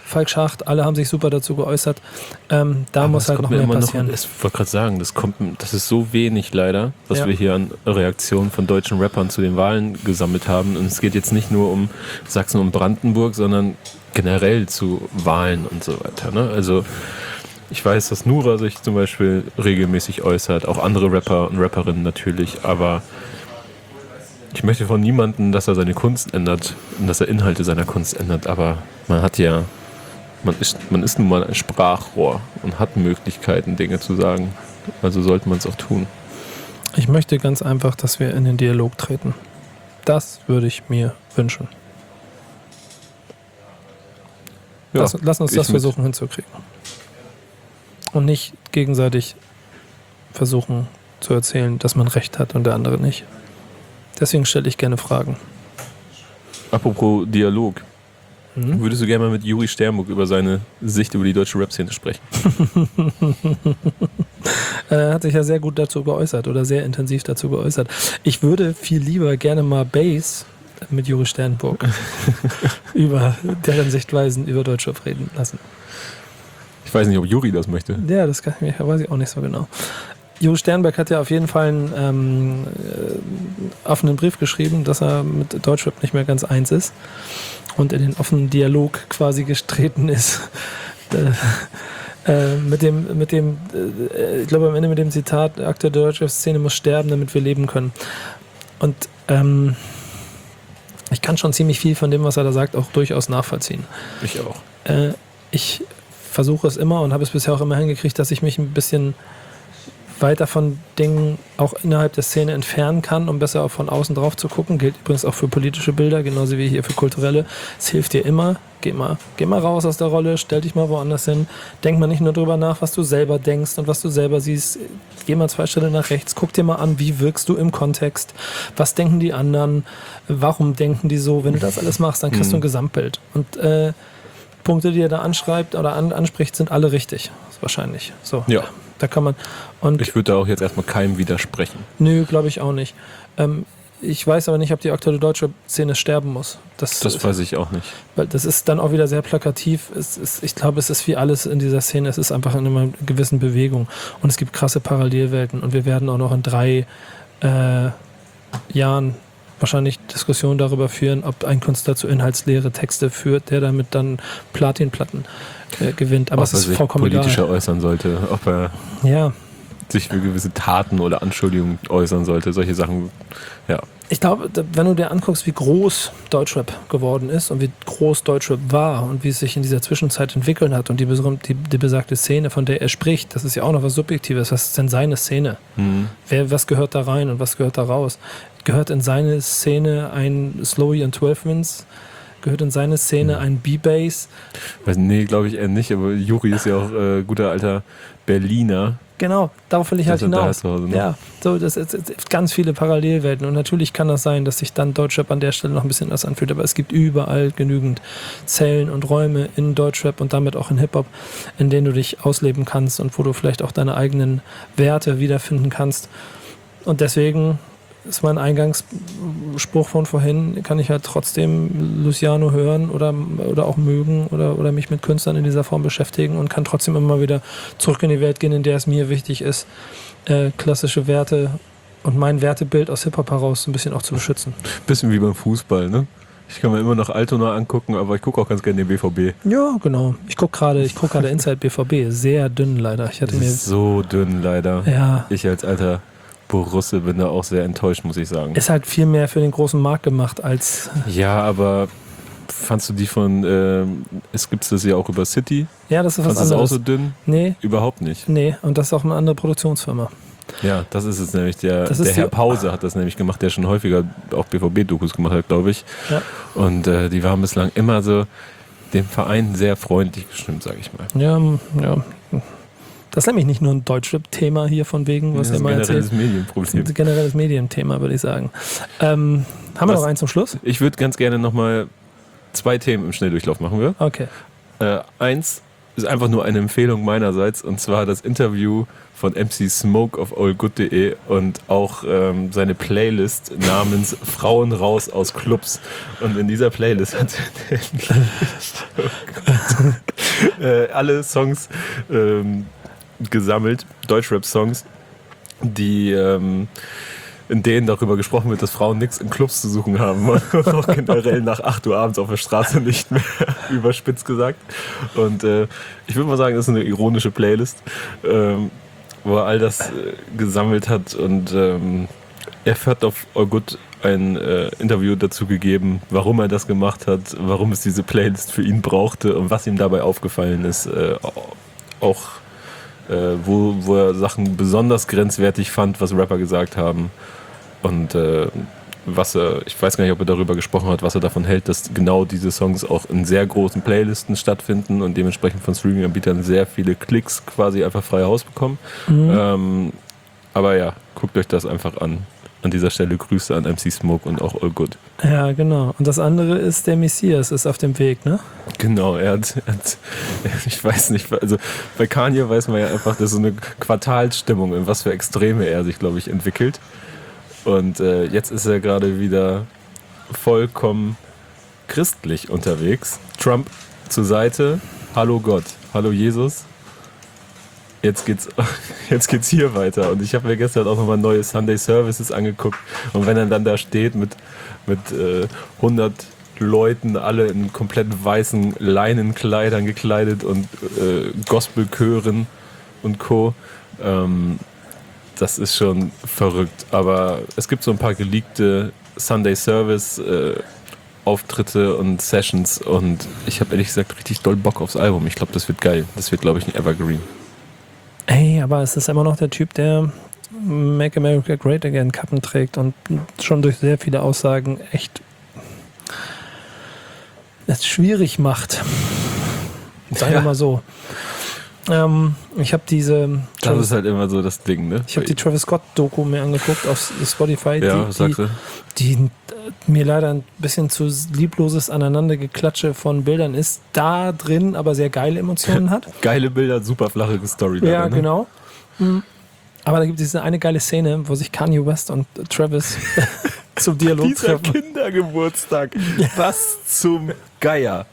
Falk Schacht, alle haben sich super dazu geäußert. Ähm, da Aber muss es halt kommt noch mir mehr immer passieren. Noch, ich wollte gerade sagen, das, kommt, das ist so wenig leider, was Ja. wir hier an Reaktionen von deutschen Rappern zu den Wahlen gesammelt haben. Und es geht jetzt nicht nur um Sachsen und Brandenburg, sondern generell zu Wahlen und so weiter. Ne? Also ich weiß, dass Nura sich zum Beispiel regelmäßig äußert, auch andere Rapper und Rapperinnen natürlich, aber ich möchte von niemandem, dass er seine Kunst ändert und dass er Inhalte seiner Kunst ändert, aber man hat ja, man ist, man ist nun mal ein Sprachrohr und hat Möglichkeiten, Dinge zu sagen. Also sollte man es auch tun. Ich möchte ganz einfach, dass wir in den Dialog treten. Das würde ich mir wünschen. Ja, lass, lass uns ich das mit. versuchen hinzukriegen. Und nicht gegenseitig versuchen zu erzählen, dass man Recht hat und der andere nicht. Deswegen stelle ich gerne Fragen. Apropos Dialog. Hm? Würdest du gerne mal mit Juri Sternburg über seine Sicht über die deutsche Rap-Szene sprechen? Er hat sich ja sehr gut dazu geäußert oder sehr intensiv dazu geäußert. Ich würde viel lieber gerne mal Bass mit Juri Sternburg über deren Sichtweisen über Deutschrap reden lassen. Ich weiß nicht, ob Juri das möchte. Ja, das kann ich mir, weiß ich auch nicht so genau. Juri Sternberg hat ja auf jeden Fall einen ähm, äh, offenen Brief geschrieben, dass er mit Deutschrap nicht mehr ganz eins ist und in den offenen Dialog quasi getreten ist. äh, äh, mit dem, mit dem äh, ich glaube am Ende mit dem Zitat, der aktuelle Deutschrap-Szene muss sterben, damit wir leben können. Und ähm, ich kann schon ziemlich viel von dem, was er da sagt, auch durchaus nachvollziehen. Ich auch. Äh, ich versuche es immer und habe es bisher auch immer hingekriegt, dass ich mich ein bisschen weiter von Dingen auch innerhalb der Szene entfernen kann, um besser auch von außen drauf zu gucken. Gilt übrigens auch für politische Bilder, genauso wie hier für kulturelle. Es hilft dir immer. Geh mal, geh mal raus aus der Rolle, stell dich mal woanders hin. Denk mal nicht nur drüber nach, was du selber denkst und was du selber siehst. Geh mal zwei Schritte nach rechts, guck dir mal an, wie wirkst du im Kontext. Was denken die anderen? Warum denken die so? Wenn du das alles machst, dann kriegst du ein Gesamtbild. Und äh, Punkte, die er da anschreibt oder an, anspricht, sind alle richtig. Wahrscheinlich. So. Ja. Da kann man. Und Ich würde da auch jetzt erstmal keinem widersprechen. nö, glaube ich auch nicht. Ähm, ich weiß aber nicht, ob die aktuelle deutsche Szene sterben muss. Das, Das weiß ich auch nicht. weil das ist dann auch wieder sehr plakativ. Es ist, ich glaube, es ist wie alles in dieser Szene. Es ist einfach in einer gewissen Bewegung. Und es gibt krasse Parallelwelten. Und wir werden auch noch in drei äh, Jahren wahrscheinlich Diskussionen darüber führen, ob ein Künstler zu inhaltsleere Texte führt, der damit dann Platinplatten äh, gewinnt. Aber ob es ist er sich vollkommen politischer egal. äußern sollte, ob er Ja. sich für gewisse Taten oder Anschuldigungen äußern sollte. Solche Sachen, ja. Ich glaube, da- wenn du dir anguckst, wie groß Deutschrap geworden ist und wie groß Deutschrap war und wie es sich in dieser Zwischenzeit entwickelt hat und die, besom- die, die besagte Szene, von der er spricht, das ist ja auch noch was Subjektives. Was ist denn seine Szene? Mhm. Wer, was gehört da rein und was gehört da raus? Gehört in seine Szene ein Slowy und zwölf Mins? Gehört in seine Szene ein B-Bass? Weiß- Nee, glaube ich eher nicht, aber Juri ist ja auch äh, guter alter Berliner. Genau, darauf will ich halt Das ist da hinaus. zu Hause, ne? Ja, so, das ist, es gibt ganz viele Parallelwelten und natürlich kann das sein, dass sich dann Deutschrap an der Stelle noch ein bisschen anders anfühlt, aber es gibt überall genügend Zellen und Räume in Deutschrap und damit auch in Hip-Hop, in denen du dich ausleben kannst und wo du vielleicht auch deine eigenen Werte wiederfinden kannst. Und deswegen ist mein Eingangsspruch von vorhin, kann ich halt trotzdem Luciano hören oder, oder auch mögen oder, oder mich mit Künstlern in dieser Form beschäftigen und kann trotzdem immer wieder zurück in die Welt gehen, in der es mir wichtig ist, äh, klassische Werte und mein Wertebild aus Hip-Hop heraus ein bisschen auch zu beschützen. Bisschen wie beim Fußball, ne? Ich kann mir immer noch Altona angucken, aber ich gucke auch ganz gerne den B V B. Ja, genau. Ich gucke gerade ich guck gerade Inside B V B. Sehr dünn leider. Ich hatte Das mir. ist so dünn leider. Ja. Ich als alter Borusse bin da auch sehr enttäuscht, muss ich sagen. Ist halt viel mehr für den großen Markt gemacht als. Ja, aber fandst du die von, ähm, es gibt das ja auch über City? Ja, das ist was Fandst du das auch anderes. so dünn? Nee, Überhaupt nicht. nee. Und das ist auch eine andere Produktionsfirma. Ja, das ist es nämlich. Der, Das ist der Herr die- Pause hat das nämlich gemacht, der schon häufiger auch B V B-Dokus gemacht hat, glaube ich. Ja. Und äh, die waren bislang immer so dem Verein sehr freundlich gestimmt, sage ich mal. Ja, ja. Das ist nämlich nicht nur ein Deutschrap-Thema hier von wegen, was das ihr ist ein mal generelles erzählt. Das Medienproblem. ist ein generelles Medienthema, würde ich sagen. Ähm, haben wir Was- noch einen zum Schluss? Ich würde ganz gerne nochmal zwei Themen im Schnelldurchlauf machen wir. Okay. Äh, eins, ist einfach nur eine Empfehlung meinerseits, und zwar das Interview von M C Smoke auf all good punkt de und auch ähm, seine Playlist namens Frauen raus aus Clubs. Und in dieser Playlist hat er oh äh, alle Songs ähm, gesammelt, Deutschrap-Songs, die ähm, in denen darüber gesprochen wird, dass Frauen nichts in Clubs zu suchen haben und auch generell nach acht Uhr abends auf der Straße nicht mehr, überspitzt gesagt. Und äh, ich würde mal sagen, das ist eine ironische Playlist, ähm, wo er all das äh, gesammelt hat, und ähm, er hat auf All Good ein äh, Interview dazu gegeben, warum er das gemacht hat, warum es diese Playlist für ihn brauchte und was ihm dabei aufgefallen ist, äh, auch äh, wo, wo er Sachen besonders grenzwertig fand, was Rapper gesagt haben. Und äh, was er, ich weiß gar nicht, ob er darüber gesprochen hat, was er davon hält, dass genau diese Songs auch in sehr großen Playlisten stattfinden und dementsprechend von Streaming-Anbietern sehr viele Klicks quasi einfach frei Haus bekommen. Mhm. Ähm, aber ja, guckt euch das einfach an. An dieser Stelle Grüße an M C Smoke und auch All Good. Ja, genau. Und das andere ist, der Messias ist auf dem Weg, ne? Genau, er hat, er hat ich weiß nicht, also bei Kanye weiß man ja einfach, dass so eine Quartalsstimmung, in was für Extreme er sich, glaube ich, entwickelt. Und äh, jetzt ist er gerade wieder vollkommen christlich unterwegs. Trump zur Seite. Hallo Gott. Hallo Jesus. Jetzt geht's, jetzt geht's hier weiter. Und ich habe mir gestern auch nochmal neue Sunday Services angeguckt. Und wenn er dann da steht mit, mit äh, hundert Leuten, alle in komplett weißen Leinenkleidern gekleidet und äh, Gospelchören und Co., ähm, das ist schon verrückt. Aber es gibt so ein paar geleakte Sunday Service äh, Auftritte und Sessions, und ich habe ehrlich gesagt richtig doll Bock aufs Album. Ich glaube, das wird geil. Das wird, glaube ich, ein Evergreen. Ey, aber es ist immer noch der Typ, der Make America Great Again Kappen trägt und schon durch sehr viele Aussagen echt es schwierig macht. Sagen wir Ja. mal so. Ähm, ich habe diese. Das Travis, ist halt immer so das Ding, ne? Ich habe die Travis Scott-Doku mir angeguckt auf Spotify. Ja, die, was sagst du? Die, die mir leider ein bisschen zu liebloses Aneinandergeklatsche von Bildern ist, da drin aber sehr geile Emotionen hat. Geile Bilder, super flache Story. Ja, dabei, ne? genau. Mhm. Aber da gibt es diese eine geile Szene, wo sich Kanye West und Travis zum Dialog Dieser treffen. Kindergeburtstag. Was zum Geier.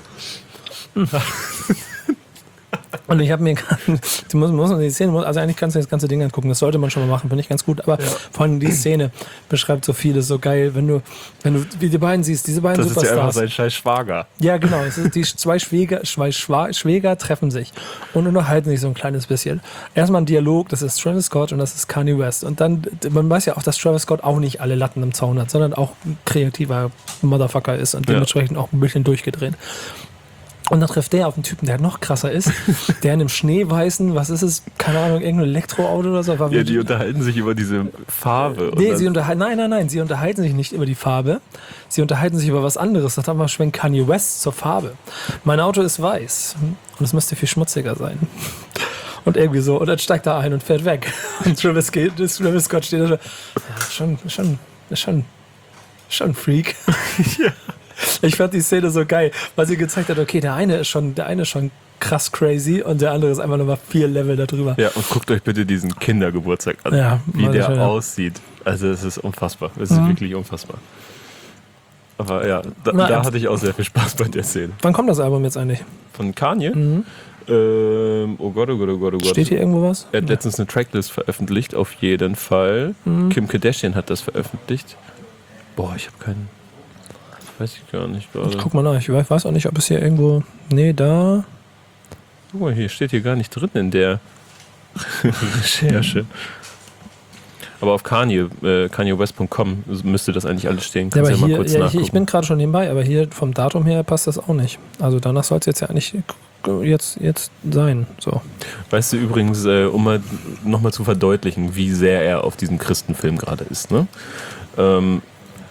Und ich habe mir, du musst, musst die Szene, also eigentlich kannst du das ganze Ding angucken, das sollte man schon mal machen, finde ich ganz gut, aber ja. Vor allem die Szene beschreibt so vieles so geil, wenn du, wenn du wie die beiden siehst, diese beiden das Superstars. Das ist ja einfach sein scheiß Schwager. Ja, genau, es ist, die zwei Schwäger, zwei Schwa, Schwäger treffen sich und unterhalten sich so ein kleines bisschen. Erstmal ein Dialog, das ist Travis Scott und das ist Kanye West, und dann, man weiß ja auch, dass Travis Scott auch nicht alle Latten im Zaun hat, sondern auch ein kreativer Motherfucker ist und dementsprechend ja. auch ein bisschen durchgedreht. Und dann trifft der auf einen Typen, der noch krasser ist, der in einem schneeweißen, was ist es, keine Ahnung, irgendein Elektroauto oder so. Ja, die unterhalten sich über diese Farbe. Nee, sie unterhalten, nein, nein, nein, sie unterhalten sich nicht über die Farbe, sie unterhalten sich über was anderes. Das haben wir schwenkt Kanye West zur Farbe. Mein Auto ist weiß und es müsste viel schmutziger sein. Und irgendwie so, und dann steigt er ein und fährt weg. Und Travis, geht, Travis Scott steht da so, ja, schon, schon, schon, schon ein Freak. Ja. Ich fand die Szene so geil, weil sie gezeigt hat, okay, der eine ist schon, der eine ist schon krass crazy und der andere ist einfach nochmal vier Level da drüber. Ja, und guckt euch bitte diesen Kindergeburtstag an, ja, wie der schon, ja. aussieht. Also es ist unfassbar, es ist mhm. wirklich unfassbar. Aber ja, da, Na, da hatte ich auch sehr viel Spaß bei der Szene. Wann kommt das Album jetzt eigentlich? Von Kanye? Mhm. Ähm, oh Gott, oh Gott, oh Gott, oh Gott. Steht hier irgendwo was? Er hat letztens eine Tracklist veröffentlicht, auf jeden Fall. Mhm. Kim Kardashian hat das veröffentlicht. Boah, ich habe keinen... Weiß ich gar nicht gerade. Ich guck mal nach, ich weiß auch nicht, ob es hier irgendwo... Nee, da... Guck mal, hier steht hier gar nicht drin in der Recherche. Aber auf Kanye, äh, Kanye West Punkt com müsste das eigentlich alles stehen. Kannst ja, aber ja hier, mal kurz ja, nachgucken. Ich bin gerade schon nebenbei, aber hier vom Datum her passt das auch nicht. Also danach soll es jetzt ja eigentlich jetzt, jetzt sein. So. Weißt du übrigens, äh, um mal nochmal zu verdeutlichen, wie sehr er auf diesem Christenfilm gerade ist, ne? Ähm,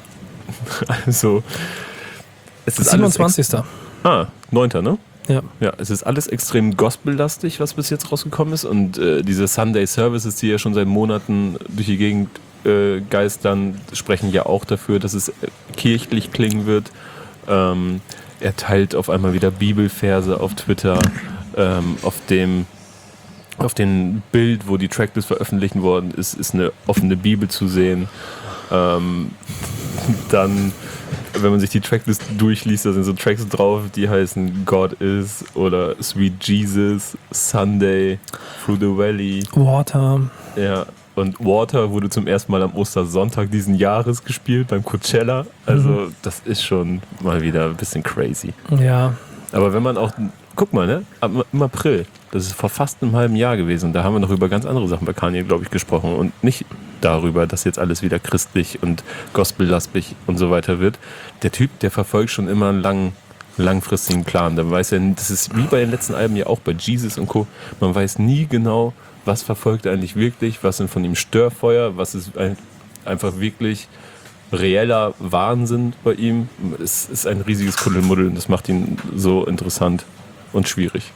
Also, es ist siebenundzwanzigster Ah, neunter ne? Ja. Ja, es ist alles extrem gospellastig, was bis jetzt rausgekommen ist. Und äh, diese Sunday Services, die ja schon seit Monaten durch die Gegend äh, geistern, sprechen ja auch dafür, dass es kirchlich klingen wird. Ähm, er teilt auf einmal wieder Bibelverse auf Twitter. Ähm, auf dem auf dem Bild, wo die Tracklist veröffentlicht worden ist, ist eine offene Bibel zu sehen. Ähm, dann, wenn man sich die Tracklist durchliest, da sind so Tracks drauf, die heißen God Is oder Sweet Jesus, Sunday, Through the Valley. Water. Ja, und Water wurde zum ersten Mal am Ostersonntag diesen Jahres gespielt, beim Coachella. Also mhm. das ist schon mal wieder ein bisschen crazy. Ja. Aber wenn man auch, guck mal, ne, im April, das ist vor fast einem halben Jahr gewesen, da haben wir noch über ganz andere Sachen bei Kanye, glaube ich, gesprochen und nicht darüber, dass jetzt alles wieder christlich und gospellastig und so weiter wird. Der Typ, der verfolgt schon immer einen langen, langfristigen Plan. Da weiß er, das ist wie bei den letzten Alben ja auch bei Jesus und Co. Man weiß nie genau, was verfolgt er eigentlich wirklich, was sind von ihm Störfeuer, was ist ein, einfach wirklich reeller Wahnsinn bei ihm. Es ist ein riesiges Kuddelmuddel und das macht ihn so interessant und schwierig.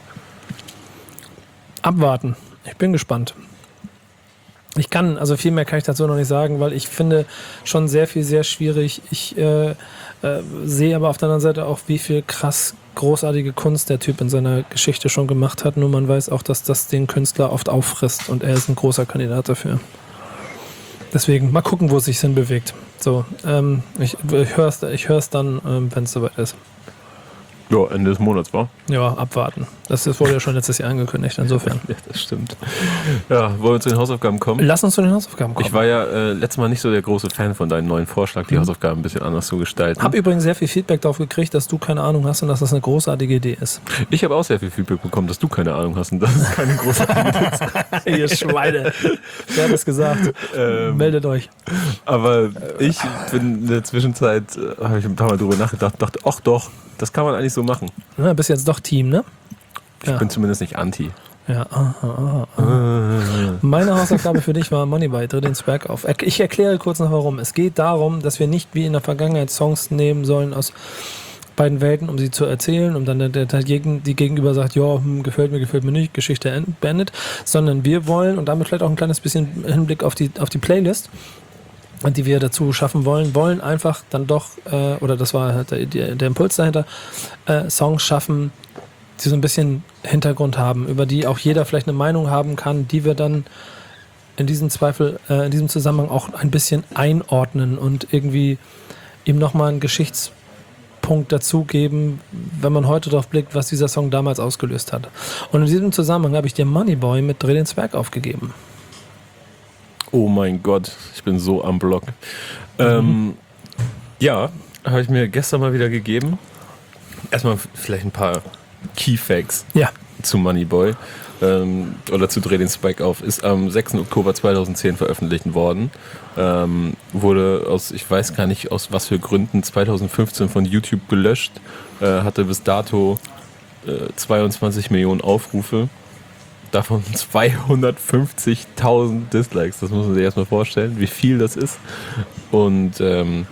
Abwarten. Ich bin gespannt. Ich kann, also viel mehr kann ich dazu noch nicht sagen, weil ich finde schon sehr viel sehr schwierig. Ich äh, äh, sehe aber auf der anderen Seite auch, wie viel krass großartige Kunst der Typ in seiner Geschichte schon gemacht hat. Nur man weiß auch, dass das den Künstler oft auffrisst und er ist ein großer Kandidat dafür. Deswegen mal gucken, wo es sich hinbewegt. So, ähm, ich, ich höre es ich hör's dann, ähm, wenn es soweit ist. Ja, Ende des Monats, war? Ja, abwarten. Das, das wurde ja schon letztes Jahr angekündigt, insofern. Ja, das stimmt. Ja, wollen wir zu den Hausaufgaben kommen? Lass uns zu den Hausaufgaben kommen. Ich war ja äh, letztes Mal nicht so der große Fan von deinem neuen Vorschlag, die mhm. Hausaufgaben ein bisschen anders zu gestalten. Habe übrigens sehr viel Feedback darauf gekriegt, dass du keine Ahnung hast und dass das eine großartige Idee ist. Ich habe auch sehr viel Feedback bekommen, dass du keine Ahnung hast und dass es keine großartige Idee ist. Ihr Schweine. Wer hat das gesagt? Ähm, Meldet euch. Aber ich bin in der Zwischenzeit, äh, habe ich ein paar Mal drüber nachgedacht, dachte, ach doch, das kann man eigentlich so machen. Na, bist jetzt doch Team, ne? Ich ja. bin zumindest nicht Anti. Ja, ah, ah, ah. ah. Meine Hausaufgabe für dich war Moneyboy, dreh den Swag auf. Ich erkläre kurz noch warum. Es geht darum, dass wir nicht wie in der Vergangenheit Songs nehmen sollen aus beiden Welten, um sie zu erzählen, um dann der, der, der Gegen, die Gegenüber sagt, ja, hm, gefällt mir, gefällt mir nicht, Geschichte beendet, sondern wir wollen, und damit vielleicht auch ein kleines bisschen Hinblick auf die, auf die Playlist, die wir dazu schaffen wollen, wollen einfach dann doch, äh, oder das war halt der, der, der Impuls dahinter, äh, Songs schaffen, die so ein bisschen Hintergrund haben, über die auch jeder vielleicht eine Meinung haben kann, die wir dann in diesem Zweifel, äh, in diesem Zusammenhang auch ein bisschen einordnen und irgendwie ihm nochmal einen Geschichtspunkt dazugeben, wenn man heute drauf blickt, was dieser Song damals ausgelöst hat. Und in diesem Zusammenhang habe ich dir Moneyboy mit Dreh den Zwerg aufgegeben. Oh mein Gott, ich bin so am Block. Mhm. Ähm, ja, habe ich mir gestern mal wieder gegeben. Erstmal vielleicht ein paar Key Facts ja. zu Moneyboy ähm, oder zu Dreh den Spike auf. Ist am sechsten Oktober zweitausendzehn veröffentlicht worden. Ähm, wurde aus, ich weiß gar nicht aus was für Gründen, zweitausendfünfzehn von YouTube gelöscht. Äh, hatte bis dato äh, zweiundzwanzig Millionen Aufrufe. Davon zweihundertfünfzigtausend Dislikes. Das muss man sich erstmal vorstellen, wie viel das ist. Und ähm,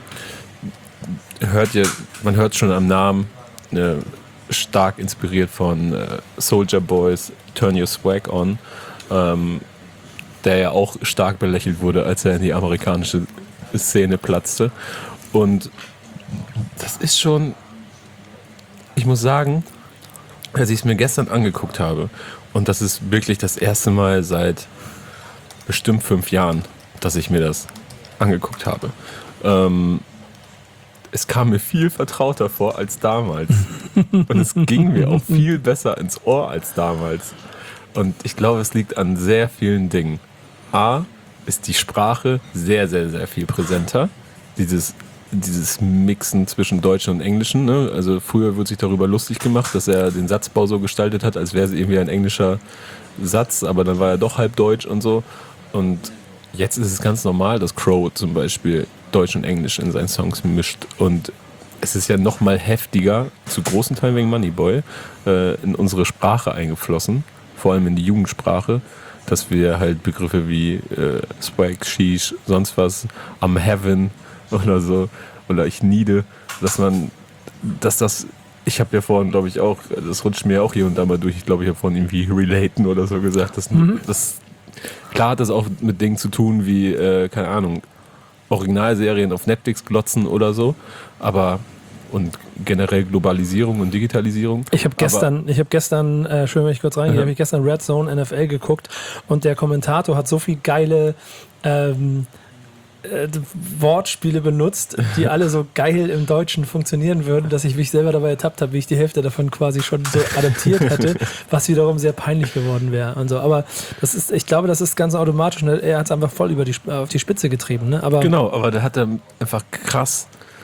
hört ihr, man hört schon am Namen, äh, stark inspiriert von äh, Soulja Boys Turn Your Swag On, ähm, der ja auch stark belächelt wurde, als er in die amerikanische Szene platzte. Und das ist schon, ich muss sagen, als ich es mir gestern angeguckt habe, und das ist wirklich das erste Mal seit bestimmt fünf Jahren, dass ich mir das angeguckt habe. Ähm, es kam mir viel vertrauter vor als damals. Und es ging mir auch viel besser ins Ohr als damals. Und ich glaube, es liegt an sehr vielen Dingen. A, ist die Sprache sehr, sehr, sehr viel präsenter. Dieses dieses Mixen zwischen Deutschen und Englischen. Ne? Also früher wurde sich darüber lustig gemacht, dass er den Satzbau so gestaltet hat, als wäre es irgendwie ein englischer Satz, aber dann war er doch halb deutsch und so. Und jetzt ist es ganz normal, dass Crow zum Beispiel Deutsch und Englisch in seinen Songs mischt. Und es ist ja noch mal heftiger, zu großen Teilen wegen Moneyboy, äh, in unsere Sprache eingeflossen, vor allem in die Jugendsprache, dass wir halt Begriffe wie äh, Swag, Sheesh, sonst was, am Heaven oder so, oder ich niede, dass man, dass das, ich habe ja vorhin, glaube ich, auch, das rutscht mir auch hier und da mal durch, ich glaube, ich habe vorhin irgendwie relaten oder so gesagt, das, mhm. das, klar hat das auch mit Dingen zu tun wie, äh, keine Ahnung, Originalserien auf Netflix glotzen oder so, aber und generell Globalisierung und Digitalisierung. Ich habe gestern, ich habe gestern, äh, schön, wenn ich kurz reingehe, Mhm. habe ich gestern Red Zone N F L geguckt und der Kommentator hat so viel geile ähm, äh, Wortspiele benutzt, die alle so geil im Deutschen funktionieren würden, dass ich mich selber dabei ertappt habe, wie ich die Hälfte davon quasi schon so adaptiert hätte, was wiederum sehr peinlich geworden wäre und so. Aber das ist, ich glaube, das ist ganz automatisch. Ne? Er hat es einfach voll über die, auf die Spitze getrieben. Ne? Aber Genau, aber da hat er einfach krass,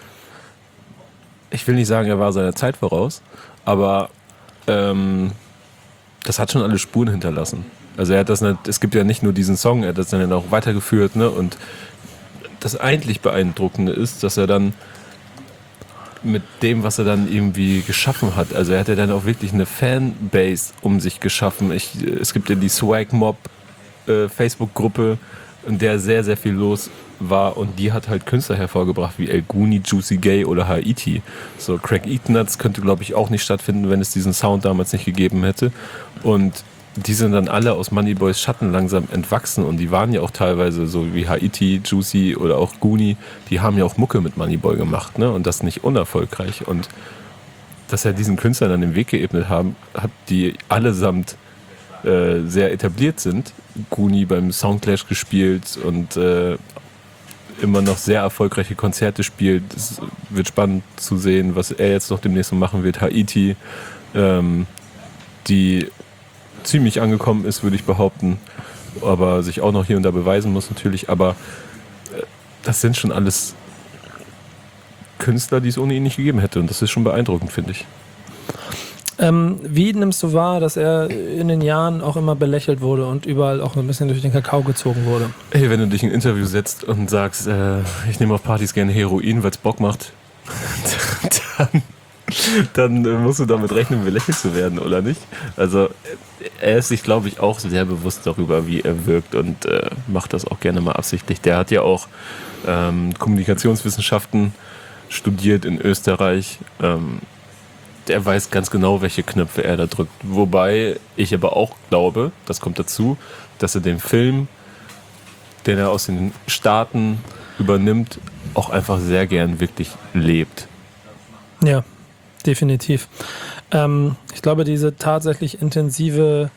ich will nicht sagen, er war seiner Zeit voraus, aber ähm, das hat schon alle Spuren hinterlassen. Also er hat das nicht, es gibt ja nicht nur diesen Song, er hat das dann auch weitergeführt, ne? Und das eigentlich Beeindruckende ist, dass er dann mit dem, was er dann irgendwie geschaffen hat, also er hat ja dann auch wirklich eine Fanbase um sich geschaffen. Ich, es gibt ja die Swag Mob äh, Facebook-Gruppe, in der sehr, sehr viel los war und die hat halt Künstler hervorgebracht wie El Guni, Juicy Gay oder Haiti. So Craig Eatnuts könnte, glaube ich, auch nicht stattfinden, wenn es diesen Sound damals nicht gegeben hätte. Und die sind dann alle aus Moneyboys Schatten langsam entwachsen und die waren ja auch teilweise so wie Haiti, Juicy oder auch Guni, die haben ja auch Mucke mit Moneyboy gemacht, ne? Und das nicht unerfolgreich. Und dass er diesen Künstlern dann den Weg geebnet haben, hat, die allesamt äh, sehr etabliert sind. Guni beim Soundclash gespielt und äh, immer noch sehr erfolgreiche Konzerte spielt. Es wird spannend zu sehen, was er jetzt noch demnächst noch machen wird. Haiti, ähm, die ziemlich angekommen ist, würde ich behaupten, aber sich auch noch hier und da beweisen muss natürlich. Aber äh, das sind schon alles Künstler, die es ohne ihn nicht gegeben hätte und das ist schon beeindruckend, finde ich. Ähm, wie nimmst du wahr, dass er in den Jahren auch immer belächelt wurde und überall auch ein bisschen durch den Kakao gezogen wurde? Hey, wenn du dich in ein Interview setzt und sagst, äh, ich nehme auf Partys gerne Heroin, weil es Bock macht, dann, dann äh, musst du damit rechnen, belächelt zu werden, oder nicht? Also er ist sich, glaube ich, auch sehr bewusst darüber, wie er wirkt und äh, macht das auch gerne mal absichtlich. Der hat ja auch ähm, Kommunikationswissenschaften studiert in Österreich. Ähm, der weiß ganz genau, welche Knöpfe er da drückt. Wobei ich aber auch glaube, das kommt dazu, dass er den Film, den er aus den Staaten übernimmt, auch einfach sehr gern wirklich lebt. Ja, definitiv. Ähm, ich glaube, diese tatsächlich intensive,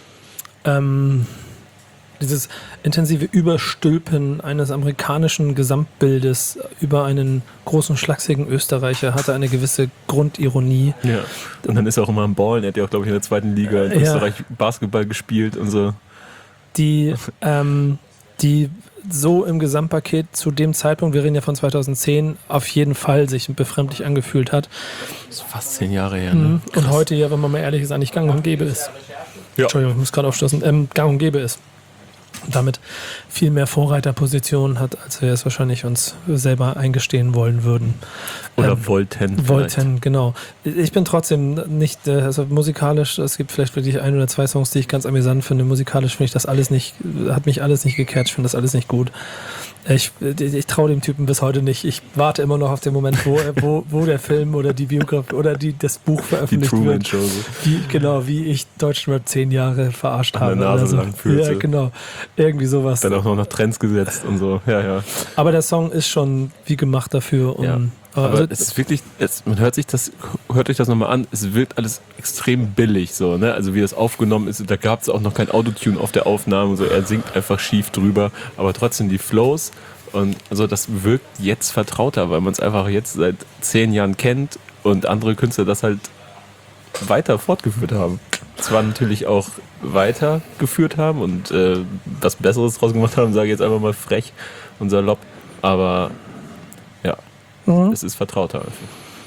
ähm, dieses intensive Überstülpen eines amerikanischen Gesamtbildes über einen großen, schlachsigen Österreicher hatte eine gewisse Grundironie. Ja. Und dann ist er auch immer am Ballen. Er hat ja auch, glaube ich, in der zweiten Liga in Ja. Österreich Basketball gespielt und so. Die, ähm, die so im Gesamtpaket zu dem Zeitpunkt, wir reden ja von zweitausendzehn, auf jeden Fall sich befremdlich angefühlt hat. Das ist fast zehn Jahre her. Mhm. Ne? Und heute ja, wenn man mal ehrlich ist, eigentlich gang und gäbe ist. Ja. Entschuldigung, ich muss gerade aufstoßen. Ähm, gang und gäbe ist. Und damit viel mehr Vorreiterpositionen hat, als wir es wahrscheinlich uns selber eingestehen wollen würden. Oder Ähm, wollten. Wollten, genau. Ich bin trotzdem nicht, äh, also musikalisch, es gibt vielleicht wirklich ein oder zwei Songs, die ich ganz amüsant finde. Musikalisch finde ich das alles nicht, hat mich alles nicht gecatcht, finde das alles nicht gut. Ich, ich traue dem Typen bis heute nicht. Ich warte immer noch auf den Moment, wo, wo, wo der Film oder die Biografie oder die, das Buch Die veröffentlicht Truman wird. Show. So. Wie, genau, wie ich Deutschrap zehn Jahre verarscht An habe. der Nase oder so. lang fühlte. Ja, genau. Irgendwie sowas. Dann auch noch nach Trends gesetzt und so. Ja, ja. Aber der Song ist schon wie gemacht dafür. Um, Ja. Aber also, es ist wirklich, es, man hört sich das, hört euch das nochmal an, es wirkt alles extrem billig, so, ne? Also wie das aufgenommen ist, da gab es auch noch kein Autotune auf der Aufnahme, so, er singt einfach schief drüber, aber trotzdem die Flows und also das wirkt jetzt vertrauter, weil man es einfach jetzt seit zehn Jahren kennt und andere Künstler das halt weiter fortgeführt haben. Zwar natürlich auch weitergeführt haben und äh, was Besseres draus gemacht haben, sage ich jetzt einfach mal frech und salopp, aber ja. mhm. Es ist vertrauter einfach.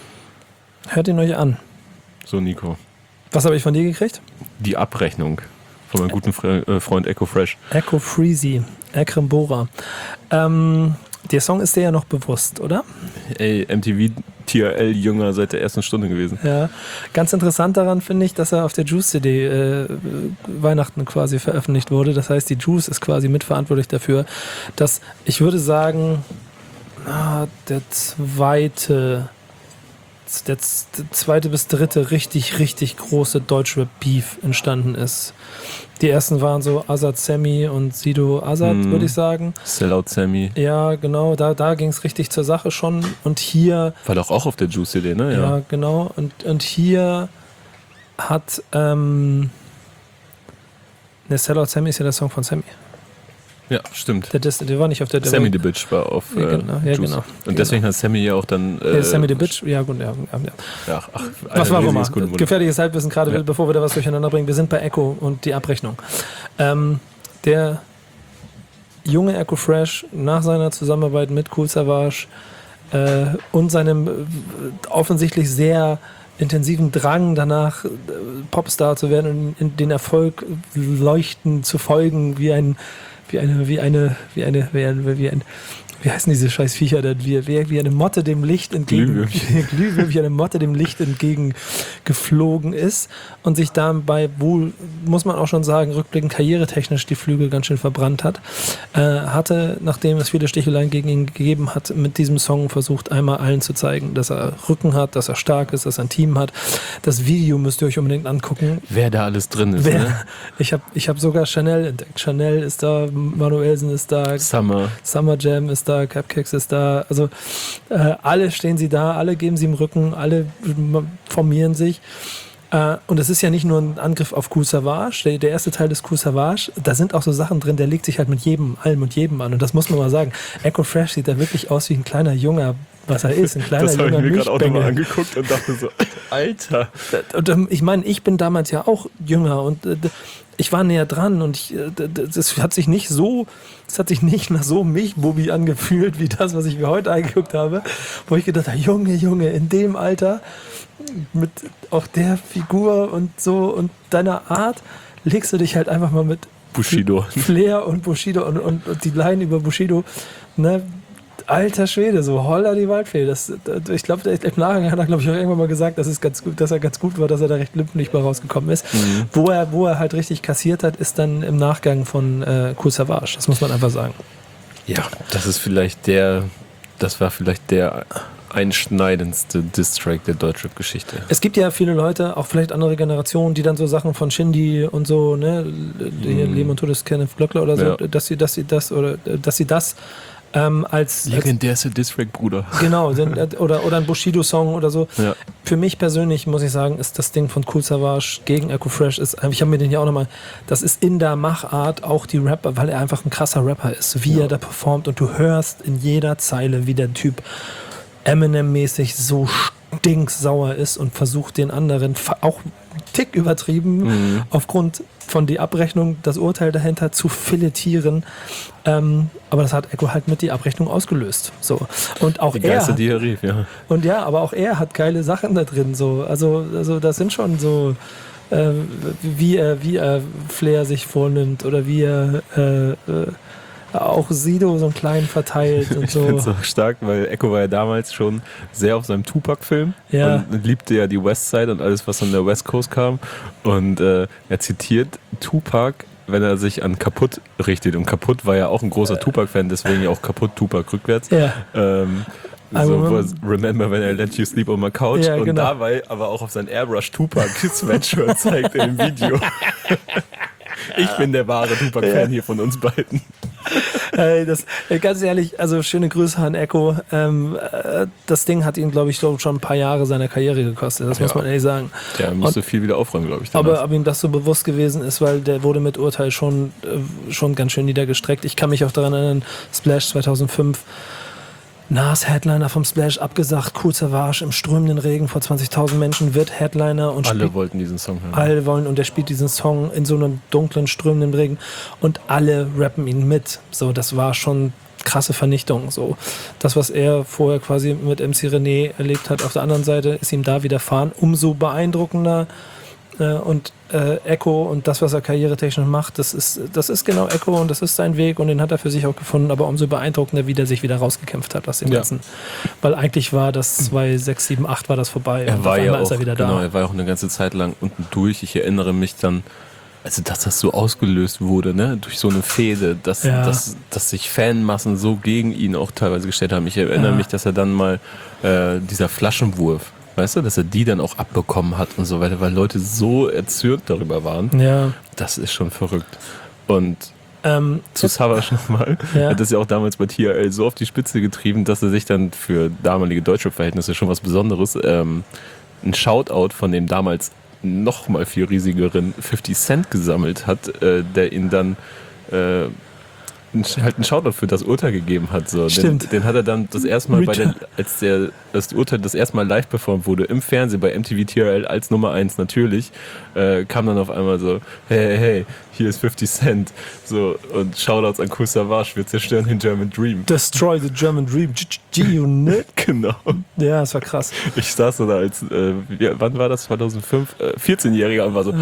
Hört ihn euch an. So, Nico. Was habe ich von dir gekriegt? Die Abrechnung von meinem guten Fre äh, Freund Echo Fresh. Echo Freezy, Ekrem Bora. Ähm, der Song ist dir ja noch bewusst, oder? Ey, M T V T R L-Jünger seit der ersten Stunde gewesen. Ja. Ganz interessant daran finde ich, dass er auf der Juice-C D äh, Weihnachten quasi veröffentlicht wurde. Das heißt, die Juice ist quasi mitverantwortlich dafür, dass, ich würde sagen, ah, der zweite der, der zweite bis dritte richtig, richtig große Deutschrap-Beef entstanden ist. Die ersten waren so Azad Sammy und Sido Azad, Mhm. würde ich sagen. Sellout Sammy. Ja, genau, da, da ging es richtig zur Sache schon. Und hier, War doch auch auf der Juice-C D, ne? ja, genau, und, und hier hat, ähm, ne, Sellout Sammy ist ja der Song von Sammy. Ja, stimmt. Der, Dis- der war nicht auf der... der Sammy war- the Bitch war auf Ja, äh, genau, ja, Juice. genau. Und deswegen hat Sammy ja auch dann... Äh, Äh, Sammy the Bitch, ja gut, ja, ja, ja. Ja, ach, Was war wir mal? Kuddelmuddel. Gefährliches Halbwissen, gerade Ja. bevor wir da was durcheinander bringen. Wir sind bei Echo und die Abrechnung. Ähm, der junge Echo Fresh nach seiner Zusammenarbeit mit Kool Savas äh, und seinem äh, offensichtlich sehr intensiven Drang danach, äh, Popstar zu werden und in den Erfolg leuchten zu folgen, wie ein, wie eine, wie eine, wie eine, wie ein, wie ein wie heißen diese scheiß Viecher denn? Wie, wie, wie eine Motte dem Licht entgegen, Glühwürmchen. Glühwürmchen, wie eine Motte dem Licht entgegen geflogen ist und sich dabei wohl, muss man auch schon sagen, rückblickend karrieretechnisch die Flügel ganz schön verbrannt hat, äh, hatte, nachdem es viele Sticheleien gegen ihn gegeben hat, mit diesem Song versucht, einmal allen zu zeigen, dass er Rücken hat, dass er stark ist, dass er ein Team hat. Das Video müsst ihr euch unbedingt angucken. Wer da alles drin ist, Wer, ne? ich habe ich hab sogar Chanel entdeckt. Chanel ist da, Manuelsen ist da, Summer. Summer Jam ist da, Cupcakes ist da, also äh, alle stehen sie da, alle geben sie im Rücken, alle formieren sich. Äh, und es ist ja nicht nur ein Angriff auf Kool Savas, der, der erste Teil des Kool Savas, da sind auch so Sachen drin, der legt sich halt mit jedem, allem und jedem an. Und das muss man mal sagen. Echo Fresh sieht da wirklich aus wie ein kleiner Junger, was er ist, ein kleiner Das habe ich junger mir gerade auch nochmal Milchbengel. angeguckt und dachte so, Alter. Und ähm, ich meine, ich bin damals ja auch jünger und äh, ich war näher dran und ich, äh, d- d- das hat sich nicht so, das hat sich nicht nach so Milchbubi angefühlt wie das, was ich mir heute angeguckt habe, wo ich gedacht habe, Junge, Junge, in dem Alter mit auch der Figur und so und deiner Art legst du dich halt einfach mal mit Bushido. Flair und Bushido und, und, und die Line über Bushido, ne? Alter Schwede, so holla die Waldfee. Das, das, ich glaube, im Nachhinein hat er, glaube ich, auch irgendwann mal gesagt, dass, es ganz gut, dass er ganz gut war, dass er da recht limpelig bei rausgekommen ist. Mhm. Wo, er, wo er halt richtig kassiert hat, ist dann im Nachgang von äh, Kool Savas. Das muss man einfach sagen. Ja, das ist vielleicht der, das war vielleicht der einschneidendste Diss-Track der Deutschrap-Geschichte. Es gibt ja viele Leute, auch vielleicht andere Generationen, die dann so Sachen von Shindy und so, ne, hier Mhm. Leben und Tod des Kenneth Glöckler oder so, Ja. dass sie, dass sie das oder äh, dass sie das ähm, als, als Legendärste Diss-Track-Bruder. genau, sind, äh, oder, oder ein Bushido-Song oder so. Ja. Für mich persönlich muss ich sagen, ist das Ding von Kool Savas gegen Echo Fresh, ist, ich habe mir den ja auch nochmal, das ist in der Machart auch die Rapper, weil er einfach ein krasser Rapper ist, wie Ja. er da performt und du hörst in jeder Zeile, wie der Typ Eminem-mäßig so stinksauer ist und versucht den anderen, fa- auch einen Tick übertrieben, Mhm. aufgrund von die Abrechnung, das Urteil dahinter zu filetieren. Ähm, aber das hat Echo halt mit die Abrechnung ausgelöst. So. Und auch Die er Geister, hat, die er rief, ja. und ja, aber auch er hat geile Sachen da drin. So. Also, also das sind schon so, äh, wie er, wie er Flair sich vornimmt oder wie er äh, äh, auch Sido so einen kleinen verteilt und Ich finde es so. so stark, weil Echo war ja damals schon sehr auf seinem Tupac-Film Ja. und liebte ja die Westside und alles, was von der West Coast kam. Und äh, er zitiert Tupac, wenn er sich an Kaputt richtet. Und Kaputt war ja auch ein großer Tupac-Fan, deswegen ja auch Kaputt Tupac rückwärts. Ja. Ähm, I so, remember- wo es, remember when I let you sleep on my couch. Ja, und genau. dabei aber auch auf sein Airbrush Tupac Sweatshirt zeigt in dem Video. Ich bin der wahre Tupac-Fan Ja. hier von uns beiden. Ey, das, ey, ganz ehrlich, also schöne Grüße an Echo. Ähm, äh, das Ding hat ihn, glaube ich, glaub, schon ein paar Jahre seiner Karriere gekostet. Das muss Ja. man ehrlich sagen. Der musste viel wieder aufräumen, glaube ich. Aber danach. ob ihm das so bewusst gewesen ist, weil der wurde mit Urteil schon, äh, schon ganz schön niedergestreckt. Ich kann mich auch daran erinnern, Splash zweitausendfünf, Nas Headliner vom Splash abgesagt, Kool Savas im strömenden Regen vor zwanzigtausend Menschen wird Headliner und Alle spielt, wollten diesen Song hören. alle wollen und er spielt diesen Song in so einem dunklen, strömenden Regen und alle rappen ihn mit. So, das war schon krasse Vernichtung. So, das, was er vorher quasi mit M C René erlebt hat, auf der anderen Seite ist ihm da widerfahren. Umso beeindruckender. Äh, und äh, Echo und das, was er karrieretechnisch macht, das ist, das ist genau Echo und das ist sein Weg und den hat er für sich auch gefunden, aber umso beeindruckender, wie der sich wieder rausgekämpft hat aus dem Ja. Ganzen. Weil eigentlich war das zwei sechs sieben acht war das vorbei. Er und war auf ja einmal auch, ist er wieder genau, da. er war ja auch eine ganze Zeit lang unten durch. Ich erinnere mich dann, also dass das so ausgelöst wurde, ne, durch so eine Fehde, dass, Ja. dass, dass sich Fanmassen so gegen ihn auch teilweise gestellt haben. Ich erinnere Ja. mich, dass er dann mal äh, dieser Flaschenwurf, weißt du, dass er die dann auch abbekommen hat und so weiter, weil Leute so erzürnt darüber waren. Ja. Das ist schon verrückt. Und Ähm, zu Savage nochmal, Ja. er hat das ja auch damals bei T R L so auf die Spitze getrieben, dass er sich dann für damalige deutsche Verhältnisse schon was Besonderes, ähm, ein Shoutout von dem damals noch mal viel riesigeren fifty Cent gesammelt hat, äh, der ihn dann äh, ein- halt einen Shoutout für das Urteil gegeben hat. So. Den, Stimmt. den hat er dann das erste Mal, bei Return. der, als der, das Urteil das erste Mal live performt wurde, im Fernsehen bei M T V T R L als Nummer eins natürlich, äh, kam dann auf einmal so, hey, hey, hey, hier ist fifty Cent. So, und Shoutouts an Kool Savas, wir zerstören den German Dream. Destroy the German Dream. G-Unit. Genau. Ja, das war krass. Ich saß so da als, äh, wie, wann war das? zweitausendfünf? Äh, vierzehn-Jähriger und war so,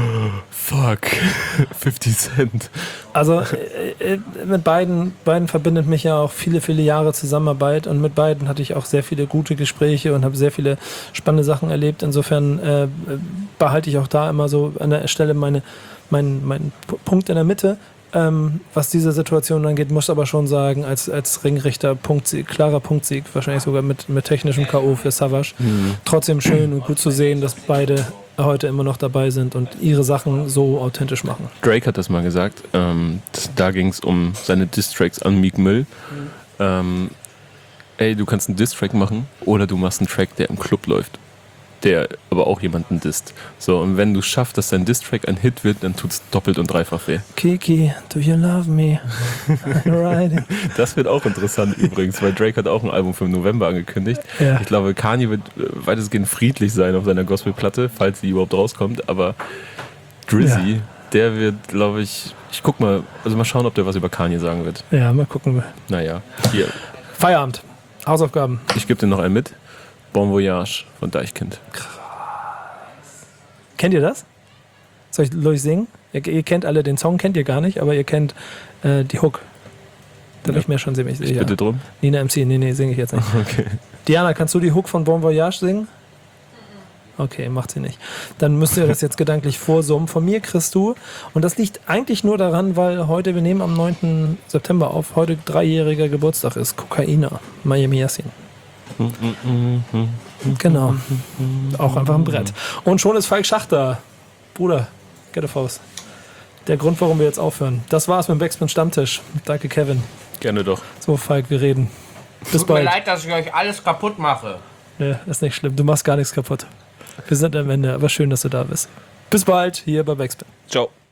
fuck, fifty Cent. Also äh, äh, mit beiden, beiden verbindet mich ja auch viele, viele Jahre Zusammenarbeit und mit beiden hatte ich auch sehr viele gute Gespräche und habe sehr viele spannende Sachen erlebt. Insofern äh, behalte ich auch da immer so an der Stelle meine, mein, mein P- Punkt in der Mitte. Ähm, was diese Situation angeht, muss aber schon sagen, als, als Ringrichter Punktsieg, klarer Punktsieg, wahrscheinlich sogar mit, mit technischem K O für Savage. Trotzdem schön und gut zu sehen, dass beide heute immer noch dabei sind und ihre Sachen so authentisch machen. Drake hat das mal gesagt. Ähm, das, da ging es um seine Diss-Tracks an Meek Mill. Ähm, ey, du kannst einen Diss-Track machen oder du machst einen Track, der im Club läuft, der aber auch jemanden disst. So, und wenn du schaffst, dass dein Diss-Track ein Hit wird, dann tut es doppelt und dreifach weh. Kiki, do you love me? Riding. Das wird auch interessant übrigens, weil Drake hat auch ein Album für den November angekündigt. Ja. Ich glaube, Kanye wird äh, weitestgehend friedlich sein auf seiner Gospelplatte, falls sie überhaupt rauskommt, aber Drizzy, Ja. der wird, glaube ich, ich guck mal, also mal schauen, ob der was über Kanye sagen wird. Ja, mal gucken. Naja, hier, Feierabend. Hausaufgaben. ich gebe dir noch einen mit. Bon Voyage von Deichkind. Kennt ihr das? Soll ich, soll ich singen? Ihr, ihr kennt alle den Song, kennt ihr gar nicht, aber ihr kennt äh, die Hook. Da bin Ja. ich mir schon ziemlich Ich sicher. bitte drum. Nina M C, nee, nee, singe ich jetzt nicht. Okay. Diana, kannst du die Hook von Bon Voyage singen? Okay, macht sie nicht. Dann müsst ihr das jetzt gedanklich vorsummen. Von mir kriegst du, und das liegt eigentlich nur daran, weil heute, wir nehmen am neunten September auf, heute dreijähriger Geburtstag ist, Kokaina, Miami Yassin. Genau. Auch einfach ein Brett. Und schon ist Falk Schachter. Bruder, get a Faust. Der Grund, warum wir jetzt aufhören. Das war's mit dem Backspin Stammtisch. Danke, Kevin. Gerne doch. So, Falk, wir reden. Bis Tut mir bald. leid, dass ich euch alles kaputt mache. Nee, ist nicht schlimm. Du machst gar nichts kaputt. Wir sind am Ende, aber schön, dass du da bist. Bis bald hier bei Backspin. Ciao.